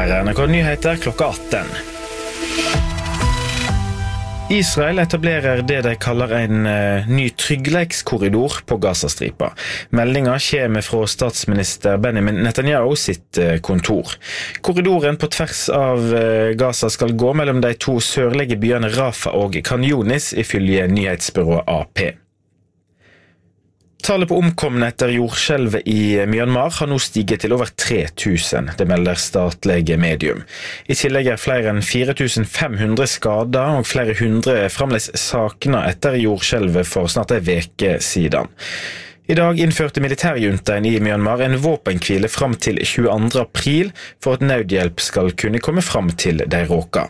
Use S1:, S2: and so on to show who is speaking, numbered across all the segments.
S1: Her NRK Nyheter klokka 18. Israel etablerer det de kaller en ny tryggleikskorridor på Gazastripa. Meldinga kommer fra statsminister Benjamin Netanyahu sitt kontor. Korridoren på tvers av Gaza skal gå mellom de to sørlige byene Rafah og Khan Yunis, ifølge nyhetsbyrået AP. Tallet på omkomne etter jordskjelvet i Myanmar har nå stiget til over 3000, det melder statlige medium. I tillegg flere enn 4500 skader og flere hundre fremdeles sakna etter jordskjelvet for snart en veke siden. I dag innførte militærjuntaen i Myanmar en våpenhvile fram til 22. april for at nødhjelp skal kunne komme fram til de råka.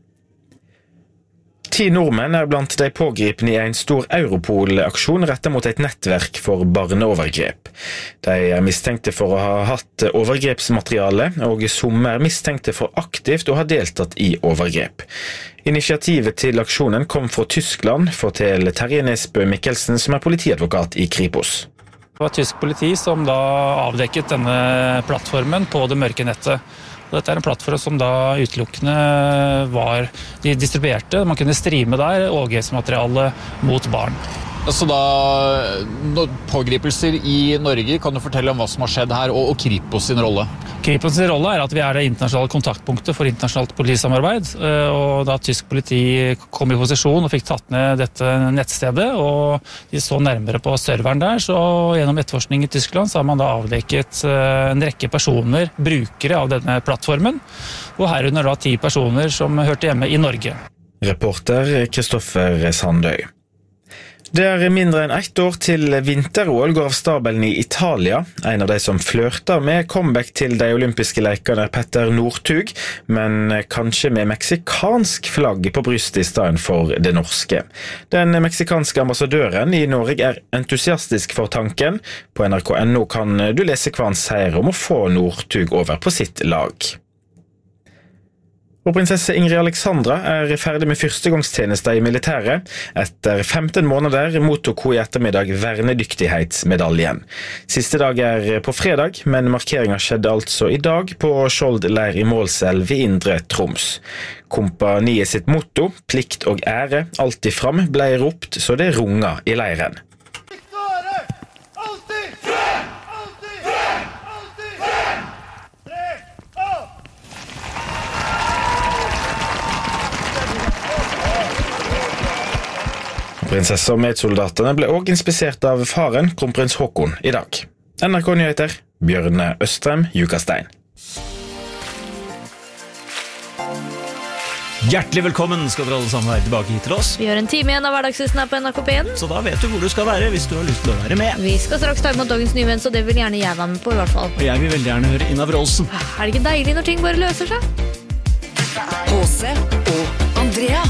S1: 10 nordmenn blant de pågripne i en stor Europol-aksjon rettet mot et nettverk for barneovergrep. De mistenkte for å ha hatt overgrepsmateriale, og som mistenkte for aktivt å ha deltatt i overgrep. Initiativet til aksjonen kom fra Tyskland, forteller Terje Nesbø Mikkelsen, som politiadvokat i Kripos.
S2: Det var tysk politi som da avdekket denne plattformen på det mørke nettet. Dette en plattform som da utelukkende de distribuerte, man kunne streame der overgrepsmateriale mot barn.
S3: Så da, pågripelser i Norge, kan du fortelle om hva som har skjedd her, og Kripos sin rolle?
S2: Kripos sin rolle at vi det internasjonale kontaktpunktet for internasjonalt politisamarbeid, og da tysk politi kom i posisjon og fikk tatt ned dette nettstedet, og de så nærmere på serveren der, så gjennom etterforskning i Tyskland så har man da avdekket en rekke personer, brukere av denne plattformen, og herunder da 10 personer som hørte hjemme i Norge.
S1: Reporter Kristoffer Sandøy. Det mindre enn 1 år til vinter-OL går av stabelen i Italia. En av de som flørter med comeback til de olympiske lekene Petter Northug, men kanskje med meksikansk flagg på brystet i stedet for det norske. Den meksikanske ambassadøren i Norge entusiastisk for tanken. På NRK.no kan du lese hva han sier om å få Northug over på sitt lag. Og prinsesse Ingrid Alexandra ferdig med førstegangstjeneste i militæret. Etter 15 måneder mottok hun i ettermiddag vernedyktighetsmedaljen. Siste dag på fredag, men markeringen skjedde altså i dag på Skjold leir i Målselv i Indre Troms. Kompaniet sitt motto, plikt og ære, alltid fram, ble ropt så det runga i leiren. Prinsessa og medsoldatene ble også inspisert av faren, kronprins Håkon, i dag. NRK Nyheter, Bjørne Østrem, Jukastein.
S4: Hjertelig velkommen skal dere alle sammen være tilbake hit til oss.
S5: Vi gjør en time igjen av hverdagslysten her på NRK P1.
S4: Så da vet du hvor du skal være hvis du har lyst til å være med.
S5: Vi skal straks ta imot dagens nyvenn, så det vil gjerne jeg være med på i hvert fall.
S4: Og jeg vil veldig gjerne høre Inna Wroldsen.
S5: Det ikke deilig når ting bare løser seg?
S6: Åse og Andrea.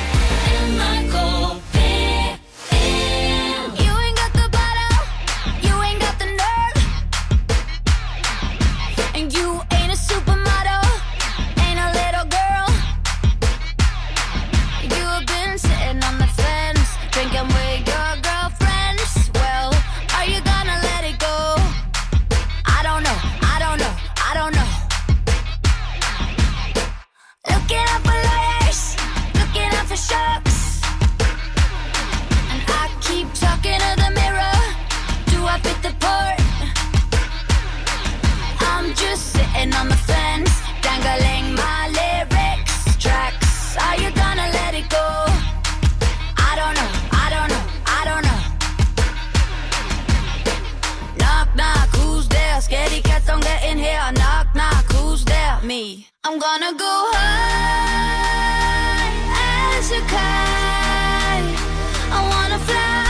S7: I'm gonna go high as a kite. I wanna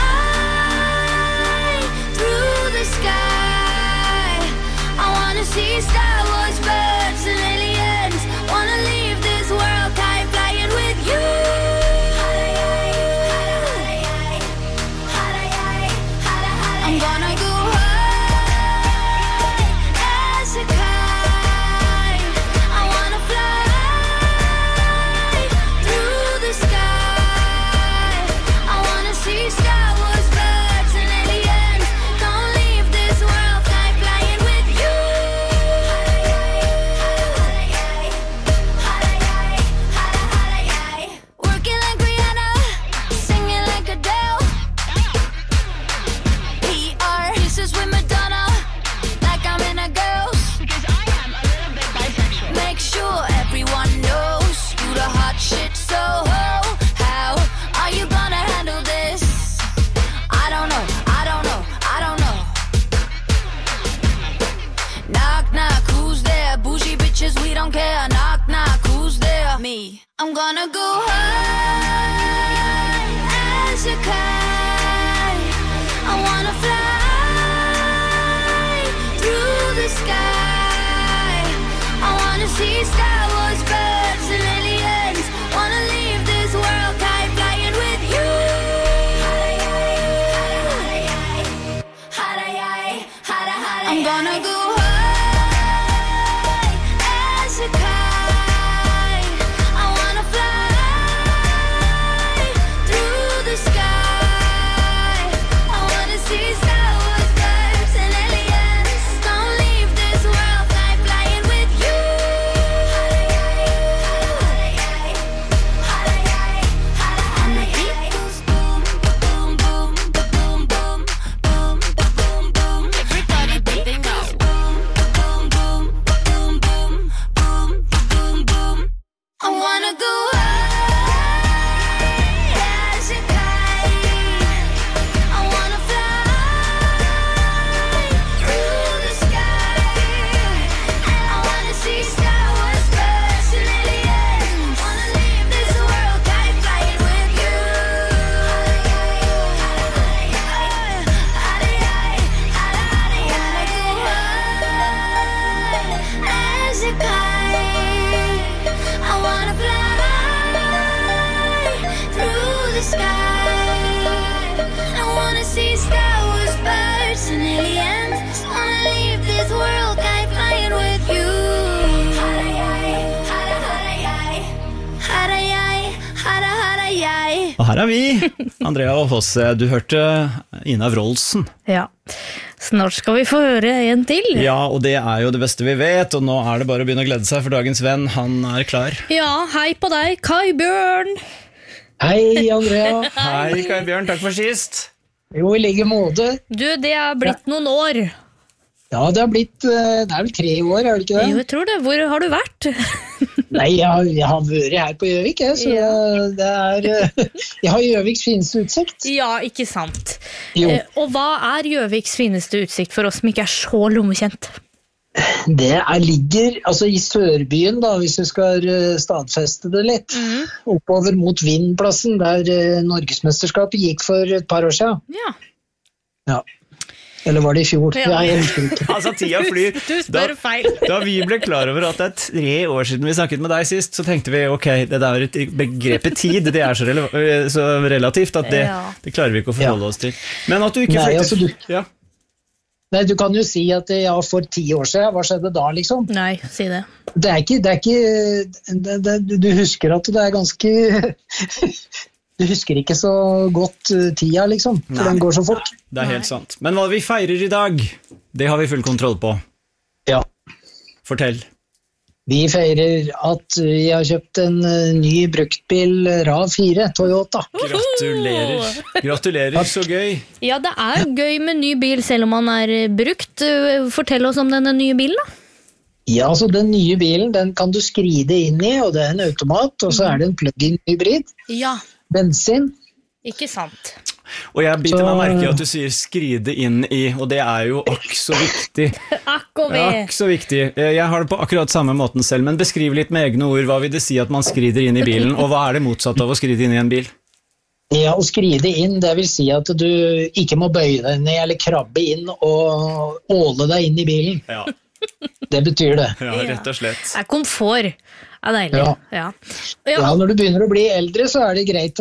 S7: fly through the sky. I wanna see Star Wars birds and aliens. Wanna leave this world kite flying with you. I'm gonna go high as a kite. I wanna fly I'm gonna go high as a kite. I wanna fly through the sky. I wanna see Star Wars birds and aliens. Wanna leave this world kite flying with you. I'm gonna go high as a kite.
S4: Og her vi, Andrea og Fosse. Du hørte Ina Wroldsen.
S5: Ja, snart skal vi få høre en til.
S4: Ja, og det er jo det beste vi vet, og nå er det bare å begynne å glede seg, for dagens venn, han er klar.
S5: Ja, hei på deg, Kai Bjørn.
S8: Hei, Andrea.
S4: Hei, Kai Bjørn, takk for sist.
S8: Jo, I like måte.
S5: Du, det er blitt noen år.
S8: Ja, det er vel 3 år, er det ikke det?
S5: Jo, jeg tror det. Hvor har du vært?
S8: Nei, jeg har vært her på Gjøvik, så det er... Jeg har Gjøviks fineste utsikt.
S5: Ja, ikke sant.
S8: Jo.
S5: Og hva er Gjøviks fineste utsikt for oss som ikke er så lommekjent?
S8: Det ligger i Sørbyen, da, hvis vi skal stadfeste det litt. Oppover mot Vindplassen, der Norgesmesterskapet gikk for et par år siden.
S5: Ja.
S8: Ja. Eller var det I fjor?
S5: Ja.
S8: Jeg husker ikke.
S4: Altså, tida flyr.
S5: Du spør feil.
S4: Da vi ble klar over at det er 3 år siden vi snakket med deg sist, så tenkte vi, ok, det der et begrepet tid, det er så relativt at det klarer vi ikke å forholde oss til. Men at du ikke flytter... Ja.
S8: Nei, du kan jo si at for 10 år siden, hva skjedde da liksom?
S5: Nei, si det.
S8: Det er ikke du husker at det er ganske du husker ikke så godt tida liksom, for den går så fort.
S4: Det er helt sant. Men hva vi feirer I dag, det har vi full kontroll på.
S8: Ja.
S4: Fortell.
S8: Vi feirer at vi har kjøpt en ny bruktbil RAV4 Toyota.
S4: Gratulerer. Gratulerer, så gøy.
S5: Ja, det er gøy med ny bil selv om man er brukt. Fortell oss om denne nye bilen da.
S8: Ja, den nye bilen, den kan du skride inn I, og det en automat, og så det en plug-in hybrid.
S5: Ja.
S8: Bensin.
S5: Ikke sant.
S4: Og jeg biter meg merke I at du sier skride inn I, og det jo akk så viktig. Akk så viktig. Jeg har det på akkurat samme måten selv, men beskriv litt med egne ord. Hva vil det si at man skrider inn I bilen, og hva det motsatt av å skride inn I en bil?
S8: Ja, å skride inn, det vil si at du ikke må bøye deg ned eller krabbe inn og åle deg inn I bilen.
S4: Ja.
S8: Det betyr det.
S4: Ja, rett og slett.
S5: Det komfort. Det deilig.
S8: Ja, når du begynner å bli eldre, så det greit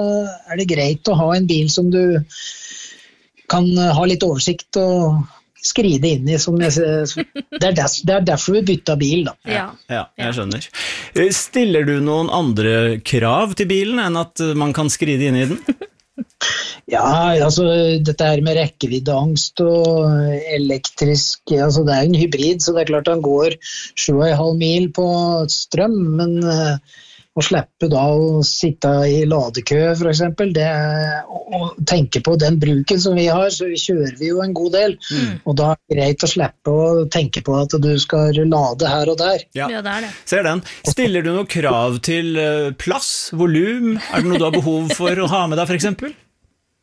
S8: å ha en bil som du kan ha litt oversikt og skride inn I. Som det derfor vi bytta bil, da.
S4: Ja, jeg skjønner. Stiller du noen andre krav til bilen enn at man kan skride inn I den?
S8: Ja, dette her med rekkeviddeangst og elektrisk, det en hybrid, så det klart han går 7,5 mil på strøm, men å slippe da å sitte I ladekø for eksempel, og tenke på den bruken som vi har, så kjører vi jo en god del, og da det greit å slippe å tenke på at du skal lade her og der.
S4: Ja, det. Ser den. Stiller du noen krav til plass, volum? Det noe du har behov for å ha med deg for eksempel?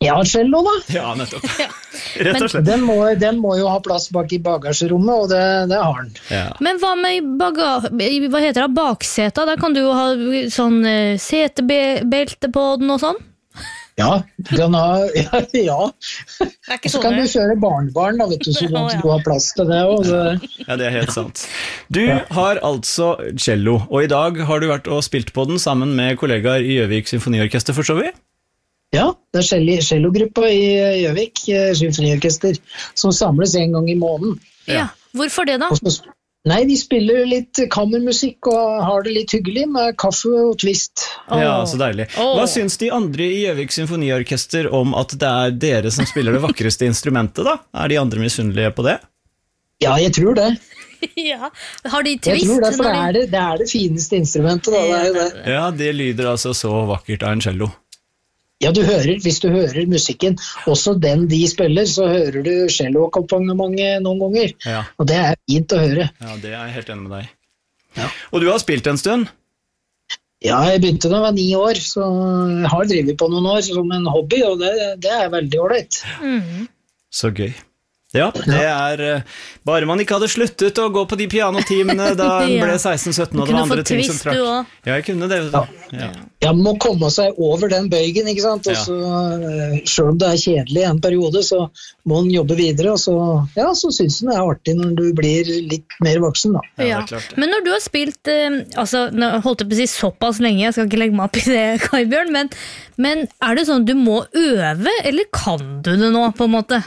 S8: Ja, cello da.
S4: Ja, nettopp. Rett og slett.
S8: Den må jo ha plass bak i bagasjerommet, og det har den.
S4: Ja.
S5: Men hva med hva heter det, bakseta? Der kan du jo ha sånn setebelte på den og sånn.
S8: Ja, du kan ha, ja. Så kan du kjøre barnebarn da, vet du, så du har plass til det også.
S4: Ja, det er helt sant. Du har altså cello, og i dag har du vært og spilt på den sammen med kollegaer i Gjøvik Symfoniorkester, forstår vi?
S8: Ja, det er cellogruppa i Gjøvik Symfoniorkester, som samles en gang i måneden.
S5: Ja, hvorfor det da?
S8: Nei, de spiller litt kammermusikk og har det litt hyggelig med kaffe og twist.
S4: Ja, så deilig. Hva syns de andre i Gjøvik Symfoniorkester om at det er dere som spiller det vakreste instrumentet da? Er de andre misunnelige på det?
S8: Ja, jeg tror det.
S5: Ja, har de twist?
S8: Jeg tror det, for det er det fineste instrumentet da, det er jo det.
S4: Ja, det lyder altså så vakkert av en cello.
S8: Ja, hvis du hører musikken, også den de spiller, så hører du cello-akkompagnementet noen ganger.
S4: Ja.
S8: Og det er fint å høre.
S4: Ja, det er jeg helt enig med deg.
S8: Ja.
S4: Og du har spilt en stund?
S8: Ja, jeg begynte da jeg var 9 år, så jeg har drevet på noen år som en hobby, og det er veldig ordentlig.
S4: Så gøy. Ja, det er bare man ikke hadde sluttet å gå på de pianotimene da en ble 16-17 og det var andre ting som trakk. Ja, jeg kunne det. Ja.
S8: Jeg må komme seg over den bøygen, ikke sant? Og så, selv om det er kjedelig en periode, så må man jobbe videre, og så synes den det er artig når du blir litt mer voksen da.
S5: Ja. Men når du har spilt, altså, holdt jeg på å si såpass lenge, jeg skal ikke legge meg opp i det, Kai Bjørn, men er det sånn at du må øve, eller kan du det nå, på en måte?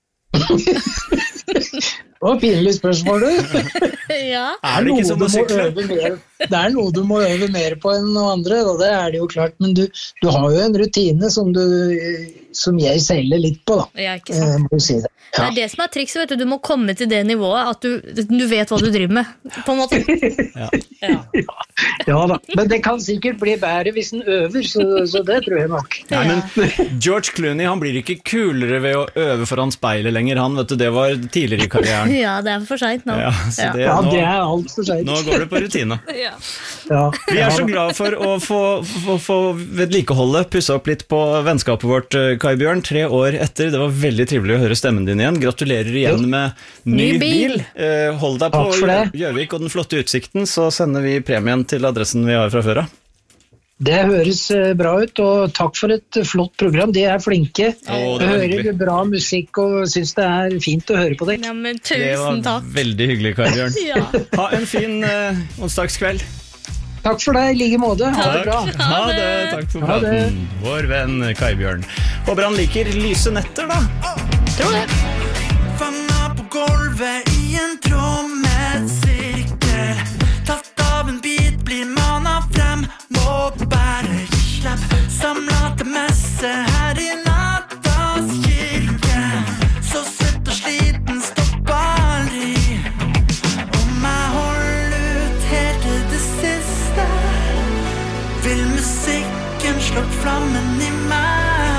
S8: Det var pinlig spørsmål, du.
S5: Ja.
S4: Er det ikke som å sykle?
S8: Det er noe du må øve mer på enn noe andre, og det er det jo klart, men du har jo en rutine som jeg seiler litt på da.
S5: Ja, ikke sant.
S8: Må du si det. Ja.
S5: Det er det som er trikset, vet du må komme til det nivået at du vet hva du driver med, på en måte.
S8: Ja da, men det kan sikkert bli bedre hvis den øver, så det tror jeg nok.
S4: Nei, men George Clooney, han blir ikke kulere ved å øve foran speilet lenger, han, vet du, det var tidligere i karrieren.
S5: Ja, det er for sent nå.
S4: Ja, det
S8: er alt for sent.
S4: Nå går det på rutine.
S5: Ja.
S8: Vi
S4: er så glad for å få vedlikeholdet, pusse opp litt på vennskapet vårt, Kai Bjørn, 3 år etter. Det var veldig trivelig å høre stemmen din igjen. Gratulerer igjen med ny bil. Hold deg på Gjøvik og den flotte utsikten, så sender vi premien til adressen vi har fra før av.
S8: Det høres bra ut, og takk for et flott program. De er flinke. Hører bra musikk og synes det er fint å høre på deg.
S5: Ja, men tusen takk.
S4: Det var veldig hyggelig, Kai Bjørn.
S5: Ja.
S4: Ha en fin onsdagskveld.
S8: Takk for deg, i like måte. Ha det bra.
S4: Ha det, takk for praten. Vår venn Kai Bjørn. Håper han liker lyse netter, da.
S5: Tror det.
S9: Fanget på gulvet i en trommesirkel. Tatt av en bit, blir manet frem. Må bare gi slipp. Samlet til messe her i nattas kirke. Så svett og sliten stopper aldri. Om jeg holder ut helt til det siste, vil musikken slå flammen i meg.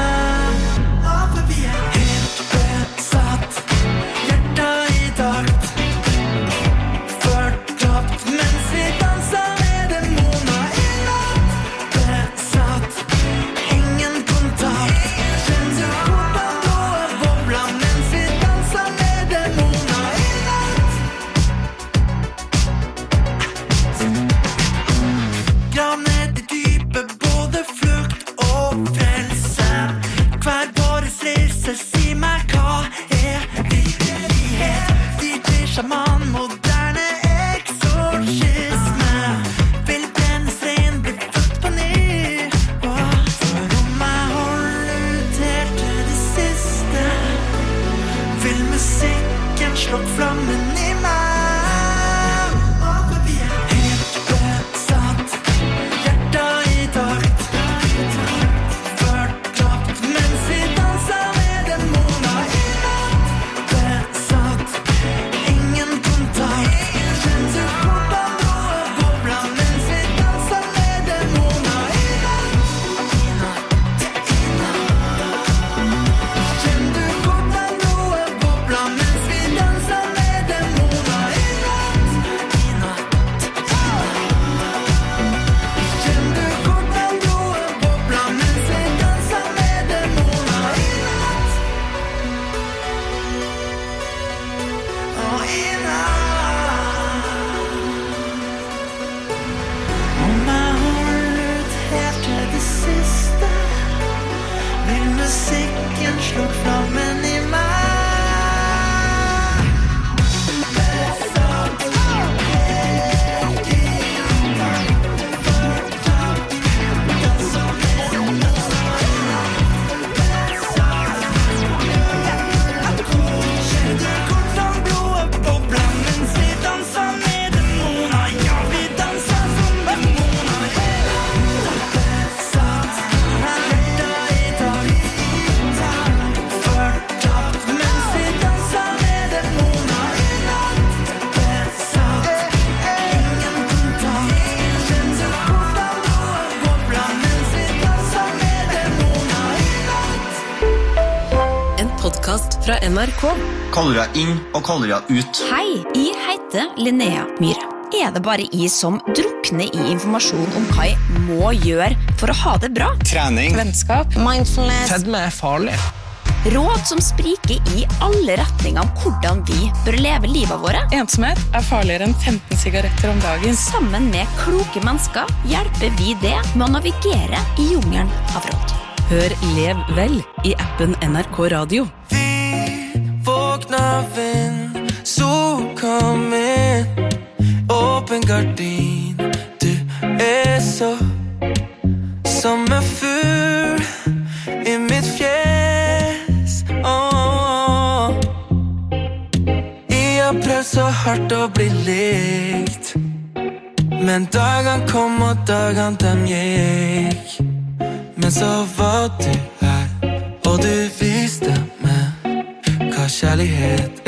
S9: Vi er helt besatt, hjertet i takt. Fortapt mens vi danser med demoner i natt. Besatt, ingen kontakt. Kjenner du hvordan blodet bobler mens vi danser med demoner i natt. Grav ned i dypet, både flukt og frelse. Hver våres reise, si meg hva er virkelighet? DJ Shaman, moderne eksorsisme. Vil brennes rein, bli født på ny. For om jeg holder ut helt til det siste, vil musikken slå flammen i meg. Vi er helt besatt, hjertet i takt. Fortapt mens vi danser med demoner i natt. Besatt, ingen kontakt. Kjenner du hvordan blodet bobler mens vi danser med demoner i natt. Kjenner du hvordan blodet bobler mens vi danser med demoner i natt.
S6: NRK.
S10: Kalorier inn og kalorier ut.
S11: Hei, jeg heter Linnea Myhre. Det bare jeg som drukner i informasjon om hva jeg må gjøre for å ha det bra?
S10: Trening.
S11: Vennskap. Mindfulness.
S10: Fedme farlig.
S11: Råd som spriker i alle retninger om hvordan vi bør leve livet våre.
S12: Ensomhet farligere enn 15 sigaretter om dagen.
S11: Sammen med kloke mennesker hjelper vi det med å navigere i jungelen av råd.
S6: Hør Lev vel i appen NRK Radio.
S9: Vi våkner vind, sol kom inn, åpen gardin. Du så som en fugl i mitt fjes. Jeg har prøvd så hardt å bli likt, men dagene kom og dagene dem gikk. Men så var du her, og du viste meg hva kjærlighet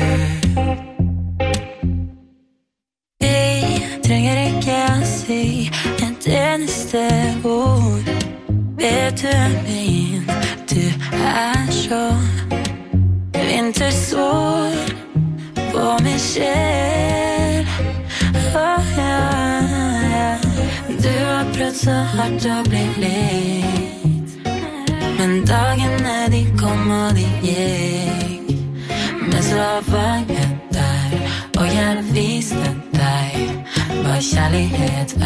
S9: Jeg trenger ikke å si et eneste ord. Vet du min, du så vintersol på min sjel. Du har prøvd så hardt å bli likt, men dagene de kom og de gikk. Men så var jeg der, og jeg viste deg hva kjærlighet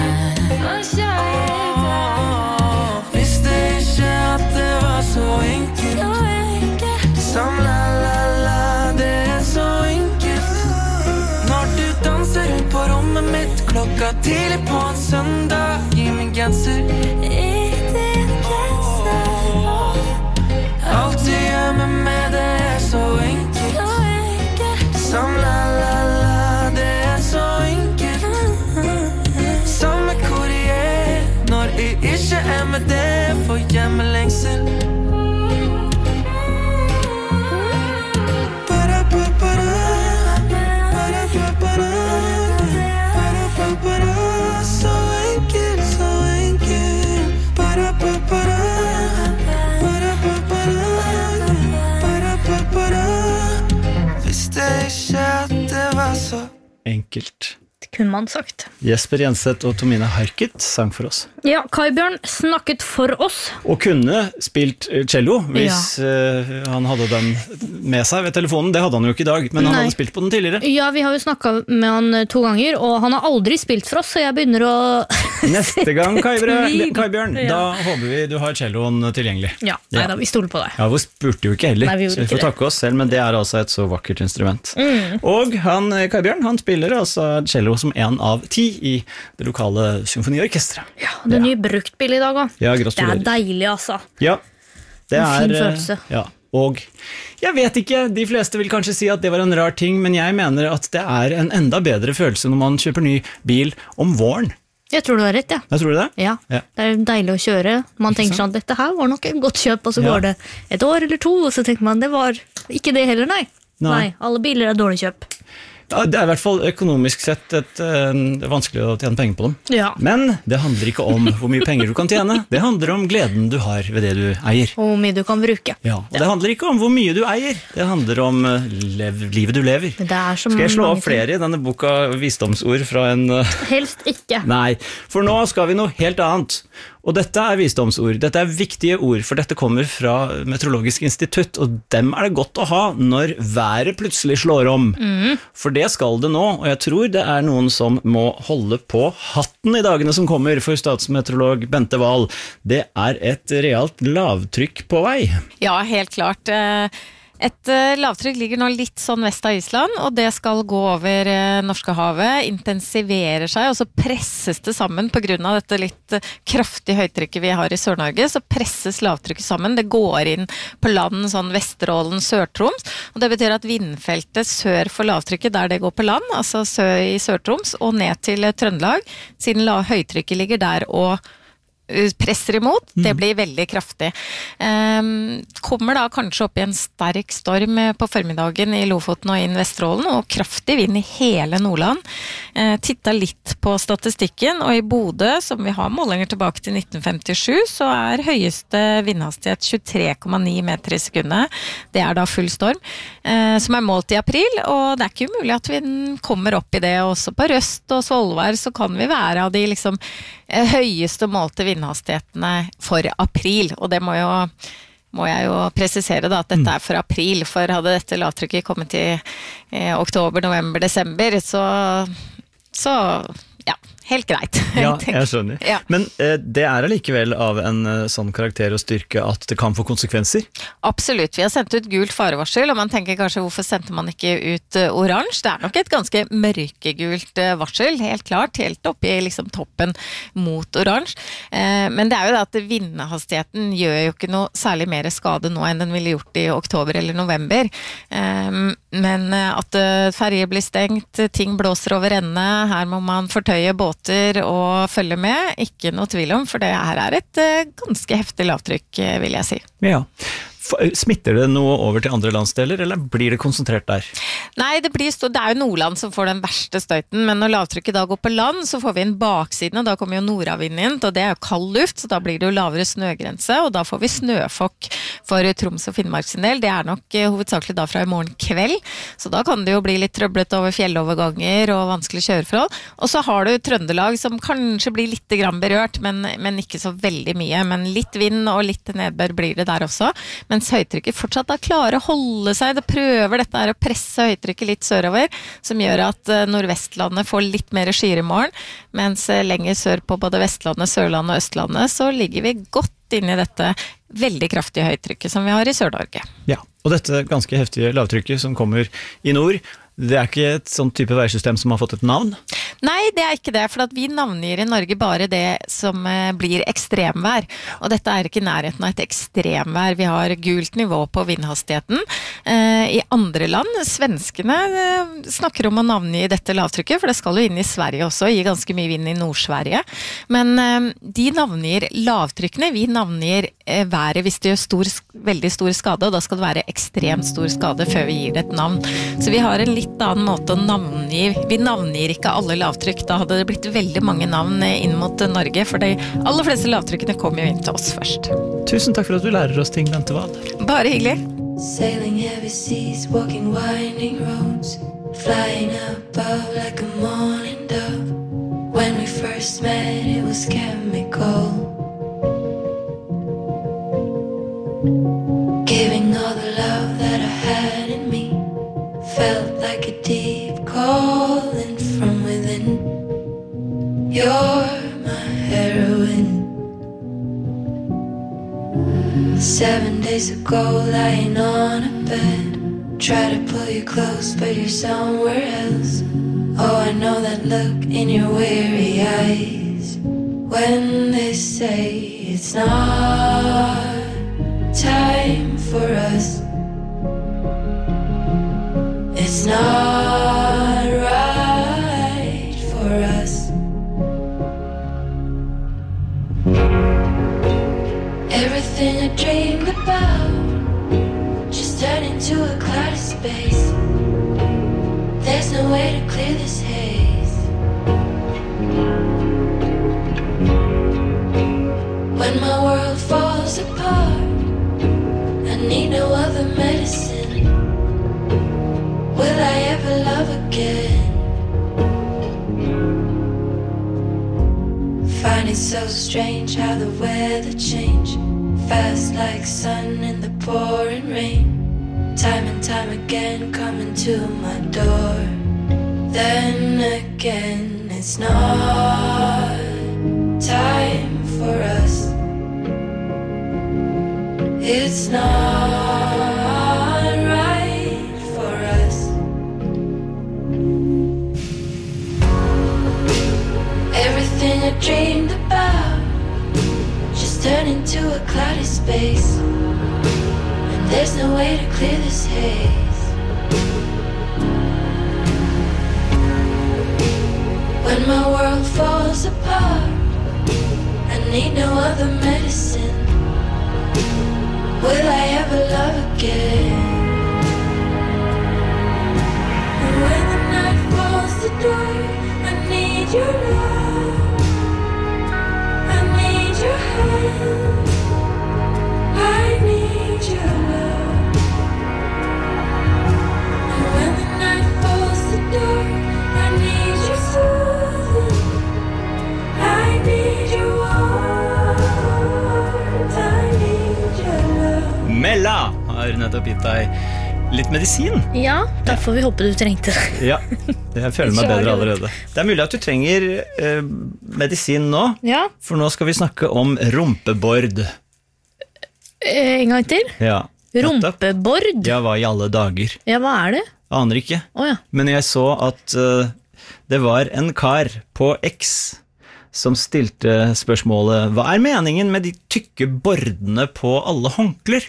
S9: Visste ikke at det var så enkelt. Som la, det så enkelt. Når du danser rundt på rommet mitt klokka tidlig på en søndag, gi meg genser i din genser. Alt du gjør med meg, det så enkelt. Som la, det så enkelt. Samme hvor jeg når jeg ikke med det, for hjemmelengsel. Så enkelt, så enkelt. Visste ikke at det var så
S4: Enkelt.
S5: Kunne man sagt.
S4: Jesper Jenseth og Tomine Harket sang for oss.
S5: Ja, Kai Bjørn snakket for oss.
S4: Og kunne spilt cello hvis han hadde den med seg ved telefonen. Det hadde han jo ikke i dag, men han hadde spilt på den tidligere.
S5: Ja, vi har jo snakket med han 2 ganger, og han har aldri spilt for oss, så jeg begynner å...
S4: Neste gang, Kai Bjørn, da håper vi du har celloen tilgjengelig.
S5: Ja, neida, vi stoler på deg.
S4: Ja, vi spurte jo ikke heller, så vi får takke oss selv, men det er altså et så vakkert instrument. Og Kai Bjørn, han spiller altså cello som 1 av 10 i det lokale symfoniorkestret.
S5: Ja, det er ny bruktbil i dag også.
S4: Ja, gratulerer.
S5: Det er deilig, altså.
S4: Ja, det er
S5: en fin følelse.
S4: Ja, og jeg vet ikke, de fleste vil kanskje si at det var en rar ting, men jeg mener at det er en enda bedre følelse når man kjøper ny bil om våren.
S5: Jeg tror du har rett, ja.
S4: Jeg tror det?
S5: Ja, det er deilig å kjøre. Man tenker sånn, dette her var nok et godt kjøp, og så går det 1 år eller 2, og så tenker man, det var ikke det heller, nei. Nei, alle biler er dårlig kjøp.
S4: Ja, det er i hvert fall økonomisk sett det er vanskelig å tjene penger på dem.
S5: Ja.
S4: Men det handler ikke om hvor mye penger du kan tjene. Det handler om gleden du har ved det du eier.
S5: Og hvor mye du kan bruke.
S4: Ja, og det handler ikke om hvor mye du eier. Det handler om livet du lever. Skal jeg slå opp flere i denne boka visdomsord fra en...
S5: Helst ikke.
S4: Nei, for nå skal vi noe helt annet. Og dette er visdomsord. Dette er viktige ord, for dette kommer fra Meteorologisk institutt, og dem er det godt å ha når været plutselig slår om. For det skal det nå, og jeg tror det er noen som må holde på hatten i dagene som kommer for statsmeteorolog Bente Wahl. Det er et realt lavtrykk på vei.
S13: Ja, helt klart. Et lavtrykk ligger nå litt sånn vest av Island, og det skal gå over Norskehavet, intensiverer seg, og så presses det sammen på grunn av dette litt kraftige høytrykket vi har i Sør-Norge, så presses lavtrykket sammen. Det går inn på land, sånn Vesterålen, Sør-Troms, og det betyr at vindfeltet sør for lavtrykket, der det går på land, altså sør i Sør-Troms, og ned til Trøndelag, siden høytrykket ligger der og presser imot, det blir veldig kraftig. Kommer da kanskje opp i en sterk storm på formiddagen i Lofoten og inn Vesterålen, og kraftig vind i hele Nordland. tittet litt på statistikken, og i Bodø, som vi har målinger tilbake til 1957, så høyeste vindhastighet 23,9 meter i sekundet. Det da full storm, som målt i april, og det ikke umulig at vi kommer opp i det. Også på Røst og Svolvær så kan vi være av de liksom høyeste målte vindhastighetene for april, og det må jeg jo presisere da, at dette for april, for hadde dette lavtrykket kommet i oktober, november, desember, så ja, helt greit.
S4: Ja, jeg skjønner. Ja. Men det allikevel av en sånn karakter og styrke at det kan få konsekvenser?
S13: Absolutt. Vi har sendt ut gult farevarsel, og man tenker kanskje hvorfor sendte man ikke ut oransje? Det nok et ganske mørkegult varsel, helt klart, helt oppe i liksom toppen mot oransje. Men det jo det at vindhastigheten gjør jo ikke noe særlig mer skade nå enn den ville gjort i oktober eller november. Men at ferger blir stengt, ting blåser over ende, her må man fortøye båter og følge med, ikke noe tvil om, for det her et ganske heftig lavtrykk, vil jeg si.
S4: Ja. Smitter det noe over til andre landsdeler, eller blir det konsentrert der?
S13: Nei, det jo Nordland som får den verste støyten, men når lavtrykket da går på land, så får vi en baksiden, og da kommer jo nordavind inn, og det jo kald luft, så da blir det jo lavere snøgrense, og da får vi snøfokk for Troms og Finnmark sin del. Det nok hovedsakelig da fra i morgen kveld, så da kan det jo bli litt trøblet over fjelloverganger og vanskelig kjøreforhold. Og så har du Trøndelag som kanskje blir litt grann berørt, men ikke så veldig mye, men litt vind og litt nedbør blir det der også. Mens høytrykket fortsatt da klarer å holde seg, det prøver dette å presse høytrykket litt sørover, som gjør at Nordvestlandet får litt mer skyer i morgen, mens lenger sør på både Vestlandet, Sørlandet og Østlandet, så ligger vi godt inne i dette veldig kraftige høytrykket som vi har i Sør-Norge.
S4: Ja, og dette ganske heftige lavtrykket som kommer i nord, det ikke et sånt type værsystem som har fått et navn?
S13: Nei, det ikke det, for at vi navngir i Norge bare det som blir ekstremvær, og dette ikke i nærheten av et ekstremvær. Vi har gult nivå på vindhastigheten. I andre land, svenskene snakker om å navngi dette lavtrykket, for det skal jo inn i Sverige også, gi ganske mye vind i Nord-Sverige. Men de navngir lavtrykkene, vi navngir været hvis det gjør veldig stor skade, og da skal det være ekstremt stor skade før vi gir det et navn. Så vi har en litt annen måte å navngi. Vi navngir ikke alle lavtrykk, da hadde det blitt veldig mange navn inn mot Norge, for de aller fleste lavtrykkene kommer jo inn til oss først.
S4: Tusen takk for at du lærer oss ting, Bente Wahl.
S13: Bare hyggelig.
S7: Sailing heavy seas, walking winding roads, flying above like a morning dove. When we first met, it was chemical. Giving all the love that I had in me, felt like a deep calling from within. You're my heroine. 7 days ago, lying on a bed, try to pull you close, but you're somewhere else. Oh, I know that look in your weary eyes when they say it's not time for us. It's not right for us. Everything I dreamed about just turned into a cloud of space. There's no way to clear this haze. When my world falls apart, I need no other medicine. Will I ever love again? Find it so strange how the weather changed, fast like sun in the pouring rain. Time and time again coming to my door. Then again it's not time for us. It's not right for us. Everything I dreamed about just turned into a cloudy space, and there's no way to clear this haze. When my world falls apart, I need no other medicine. Will I ever love again? And when the night falls to dark, I
S4: har nettopp gitt deg litt medisin.
S5: Ja, da får vi håpe du trengte det.
S4: Ja, jeg føler meg bedre allerede. Det mulig at du trenger medisin nå, for nå skal vi snakke om rumpebord.
S5: En gang til?
S4: Ja.
S5: Rumpebord?
S4: Ja, hva i alle dager?
S5: Ja, hva det?
S4: Aner ikke.
S5: Ja.
S4: Men jeg så at det var en kar på X som stilte spørsmålet, hva meningen med de tykke bordene på alle håndkler?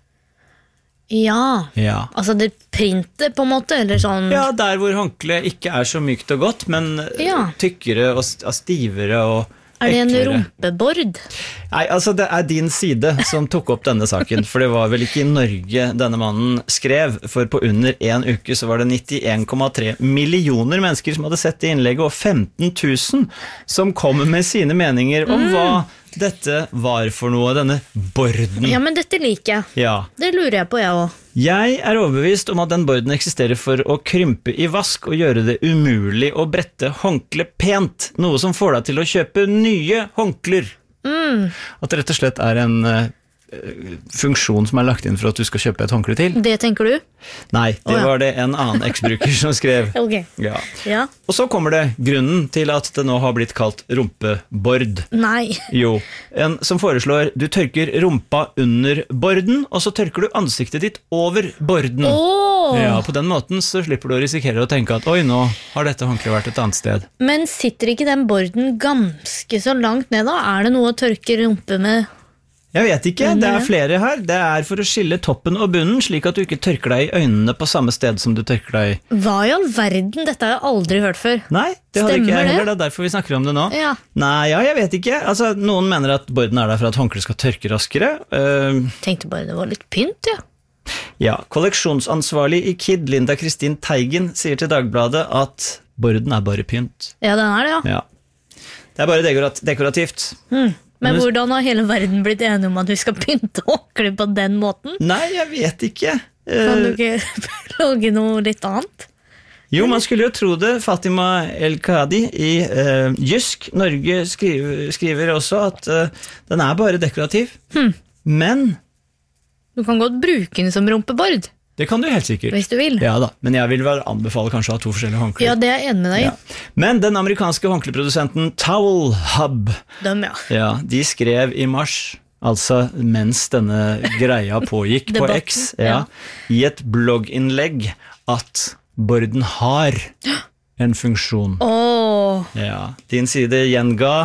S5: Ja, altså det printet på en måte, eller sånn?
S4: Ja, der hvor håndkle ikke så mykt og godt, men tykkere og stivere og
S5: det en rumpebord?
S4: Nei, altså det din side som tok opp denne saken, for det var vel ikke i Norge denne mannen skrev, for på under en uke så var det 91,3 millioner mennesker som hadde sett det innlegget, og 15 000 som kom med sine meninger om hva dette var for noe, denne borden.
S5: Ja, men dette liker jeg.
S4: Ja.
S5: Det lurer jeg på, jeg også.
S4: Jeg overbevist om at den borden eksisterer for å krympe i vask og gjøre det umulig å brette håndkle pent, noe som får deg til å kjøpe nye håndkler. At det rett og slett en funksjon som lagt inn for at du skal kjøpe et håndkle til.
S5: Det tenker du?
S4: Nei, det var det en annen eksbruker som skrev.
S5: Okay. Ja.
S4: Og så kommer det grunnen til at det nå har blitt kalt rumpebord.
S5: Nei.
S4: Jo, en som foreslår du tørker rumpa under borden, og så tørker du ansiktet ditt over borden. Ja, på den måten så slipper du å risikere å tenke at oi, nå har dette håndkle vært et annet sted.
S5: Men sitter ikke den borden ganske så langt ned da? Det noe å tørke rumpe med?
S4: Jeg vet ikke, det flere her. Det for å skille toppen og bunnen, slik at du ikke tørker deg i øynene på samme sted som du tørker deg.
S5: Hva i all verden? Dette har jeg aldri hørt før.
S4: Nei, det hadde ikke jeg heller, det derfor vi snakker om det nå.
S5: Ja.
S4: Nei, jeg vet ikke. Altså, noen mener at borden der for at håndkle skal tørke raskere.
S5: Tenkte bare det var litt pynt, ja.
S4: Ja, kolleksjonsansvarlig i KID, Linda Kristin Teigen, sier til Dagbladet at borden bare pynt.
S5: Ja, den det,
S4: ja. Det bare dekorativt.
S5: Men hvordan har hele verden blitt enige om at vi skal pynte håndkle på den måten?
S4: Nei, jeg vet ikke.
S5: Kan du ikke lage noe litt annet?
S4: Jo, man skulle jo tro det. Fatima El-Khadi i Jysk Norge skriver også at den bare dekorativ. Men
S5: du kan godt bruke den som rumpebord.
S4: Det kan du helt sikkert.
S5: Hvis du vil.
S4: Ja da, men jeg vil vel anbefale kanskje å ha 2 forskjellige håndkler.
S5: Ja, det jeg enig med deg.
S4: Ja. Men den amerikanske håndkleprodusenten Towel Hub, de skrev i mars, altså mens denne greia pågikk på X, i et blogginnlegg at borden har en funksjon. Ja, din side gjenga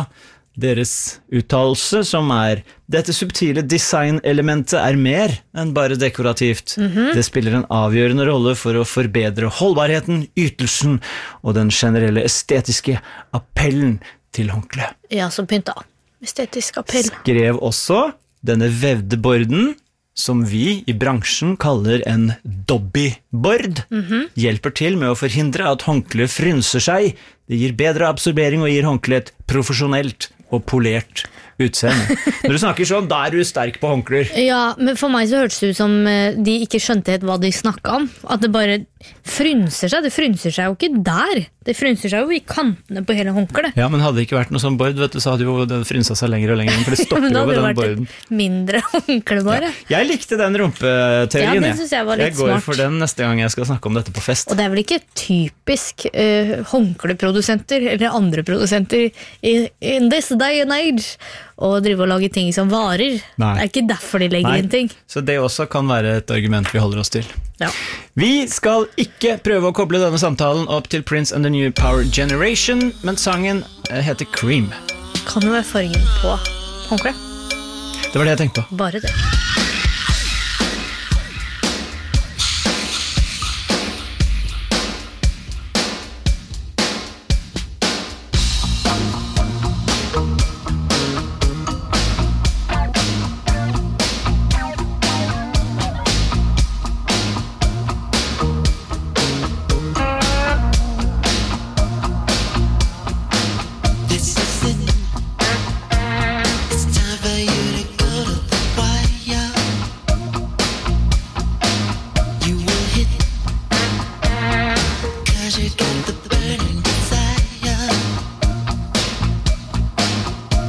S4: deres uttalelse som dette subtile designelementet mer enn bare dekorativt. Det spiller en avgjørende rolle for å forbedre holdbarheten, ytelsen og den generelle estetiske appellen til håndkle.
S5: Ja, så pynta. Estetisk appell.
S4: Skrev også denne vevde borden, som vi i bransjen kaller en dobbybord, hjelper til med å forhindre at håndkle frynser seg. Det gir bedre absorbering og gir håndkle et profesjonelt og polert utseende. Når du snakker sånn, da du sterk på håndkler.
S5: Ja, men for meg så hørtes det ut som de ikke skjønte helt hva de snakket om. At det bare frynser seg. Det frynser seg jo ikke der. Det frynser seg jo i kantene på hele håndkleet.
S4: Ja, men hadde det ikke vært noe sånn bord, vet du, så hadde jo det frynset seg lenger og lenger, for det stopper jo ved den borden.
S5: Mindre håndkle bare.
S4: Ja. Jeg likte den rumpeteorien.
S5: Ja, det synes jeg var litt smart.
S4: Jeg går for den neste gang jeg skal snakke om dette på fest.
S5: Og det vel ikke typisk håndkleprodusenter eller andre produsenter in this day and age å drive og lage ting som varer.
S4: Nei.
S5: Det ikke derfor de legger inn ting.
S4: Så det også kan være et argument vi holder oss til.
S5: Ja.
S4: Vi skal ikke prøve å koble denne samtalen opp til Prince and the New Power Generation, men sangen heter Cream.
S5: Kan jo være fargen på håndkle.
S4: Det var det jeg tenkte på.
S5: Bare det.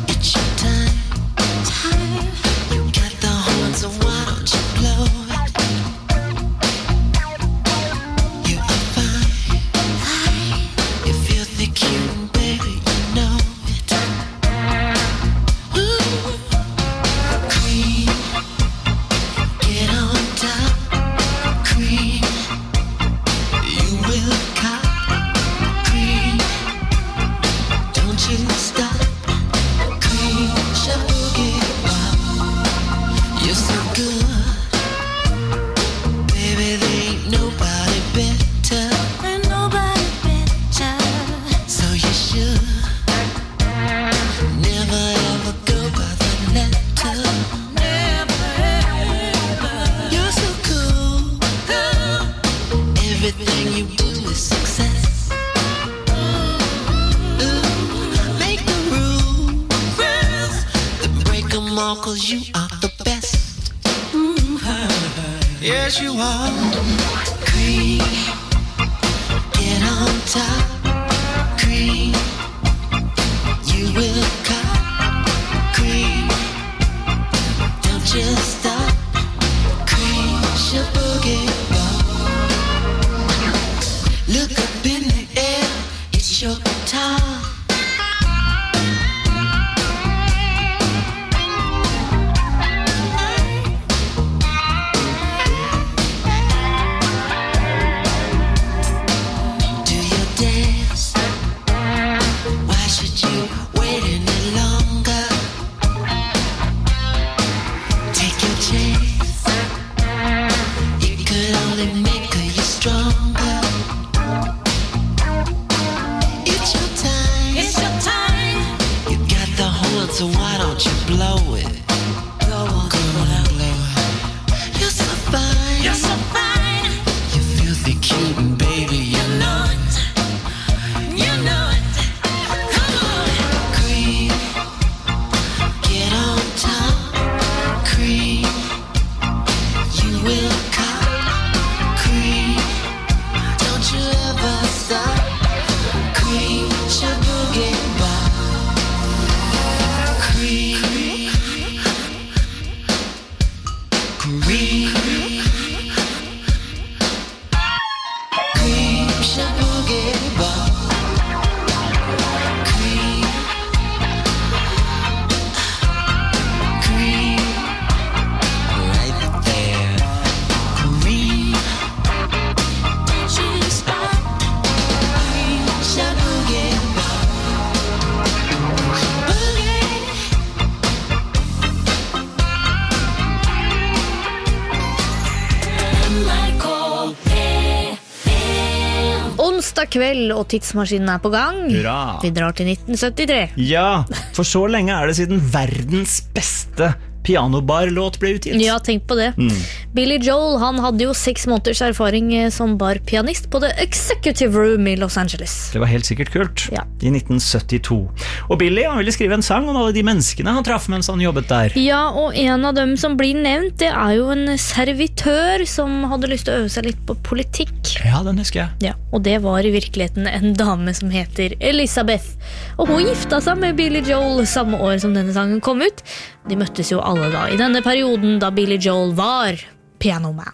S7: So why don't you blow it?
S9: 'cause you are the best. Yes, you are. Cream, get on top. Cream, you will cut. Cream, don't just stop. Cream, your boogie ball. Look up in the air, it's your time. So why don't you blow it? Go on, blow it. You're so fine. You're so fine. You're filthy cute and baby, you know it. You know it. Come on. Cream, get on top. Cream, you will cop. Cream, don't you ever stop. Cream, your boogie bar. Cream, cream, cream, boogie bar. Cream, cream, right there. Cream, don't you stop. Cream, boogie bar.
S5: Onsdag kveld, og tidsmaskinen på gang.
S4: Hurra.
S5: Vi drar til 1973.
S4: Ja, for så lenge det siden verdens beste pianobar-låt ble utgitt.
S5: Ja, tenk på det. Billy Joel, han hadde jo 6 måneders erfaring som barpianist på The Executive Room i Los Angeles.
S4: Det var helt sikkert kult.
S5: Ja.
S4: I 1972. Og Billy, han ville skrive en sang om alle de menneskene han traff mens han jobbet der.
S5: Ja, og en av dem som blir nevnt, det jo en servitør som hadde lyst til å øve seg litt på politikk.
S4: Ja, den husker jeg.
S5: Ja, og det var i virkeligheten en dame som heter Elizabeth. Og hun gifta seg med Billy Joel samme år som denne sangen kom ut. De møttes jo alle da i denne perioden da Billy Joel var pianoman.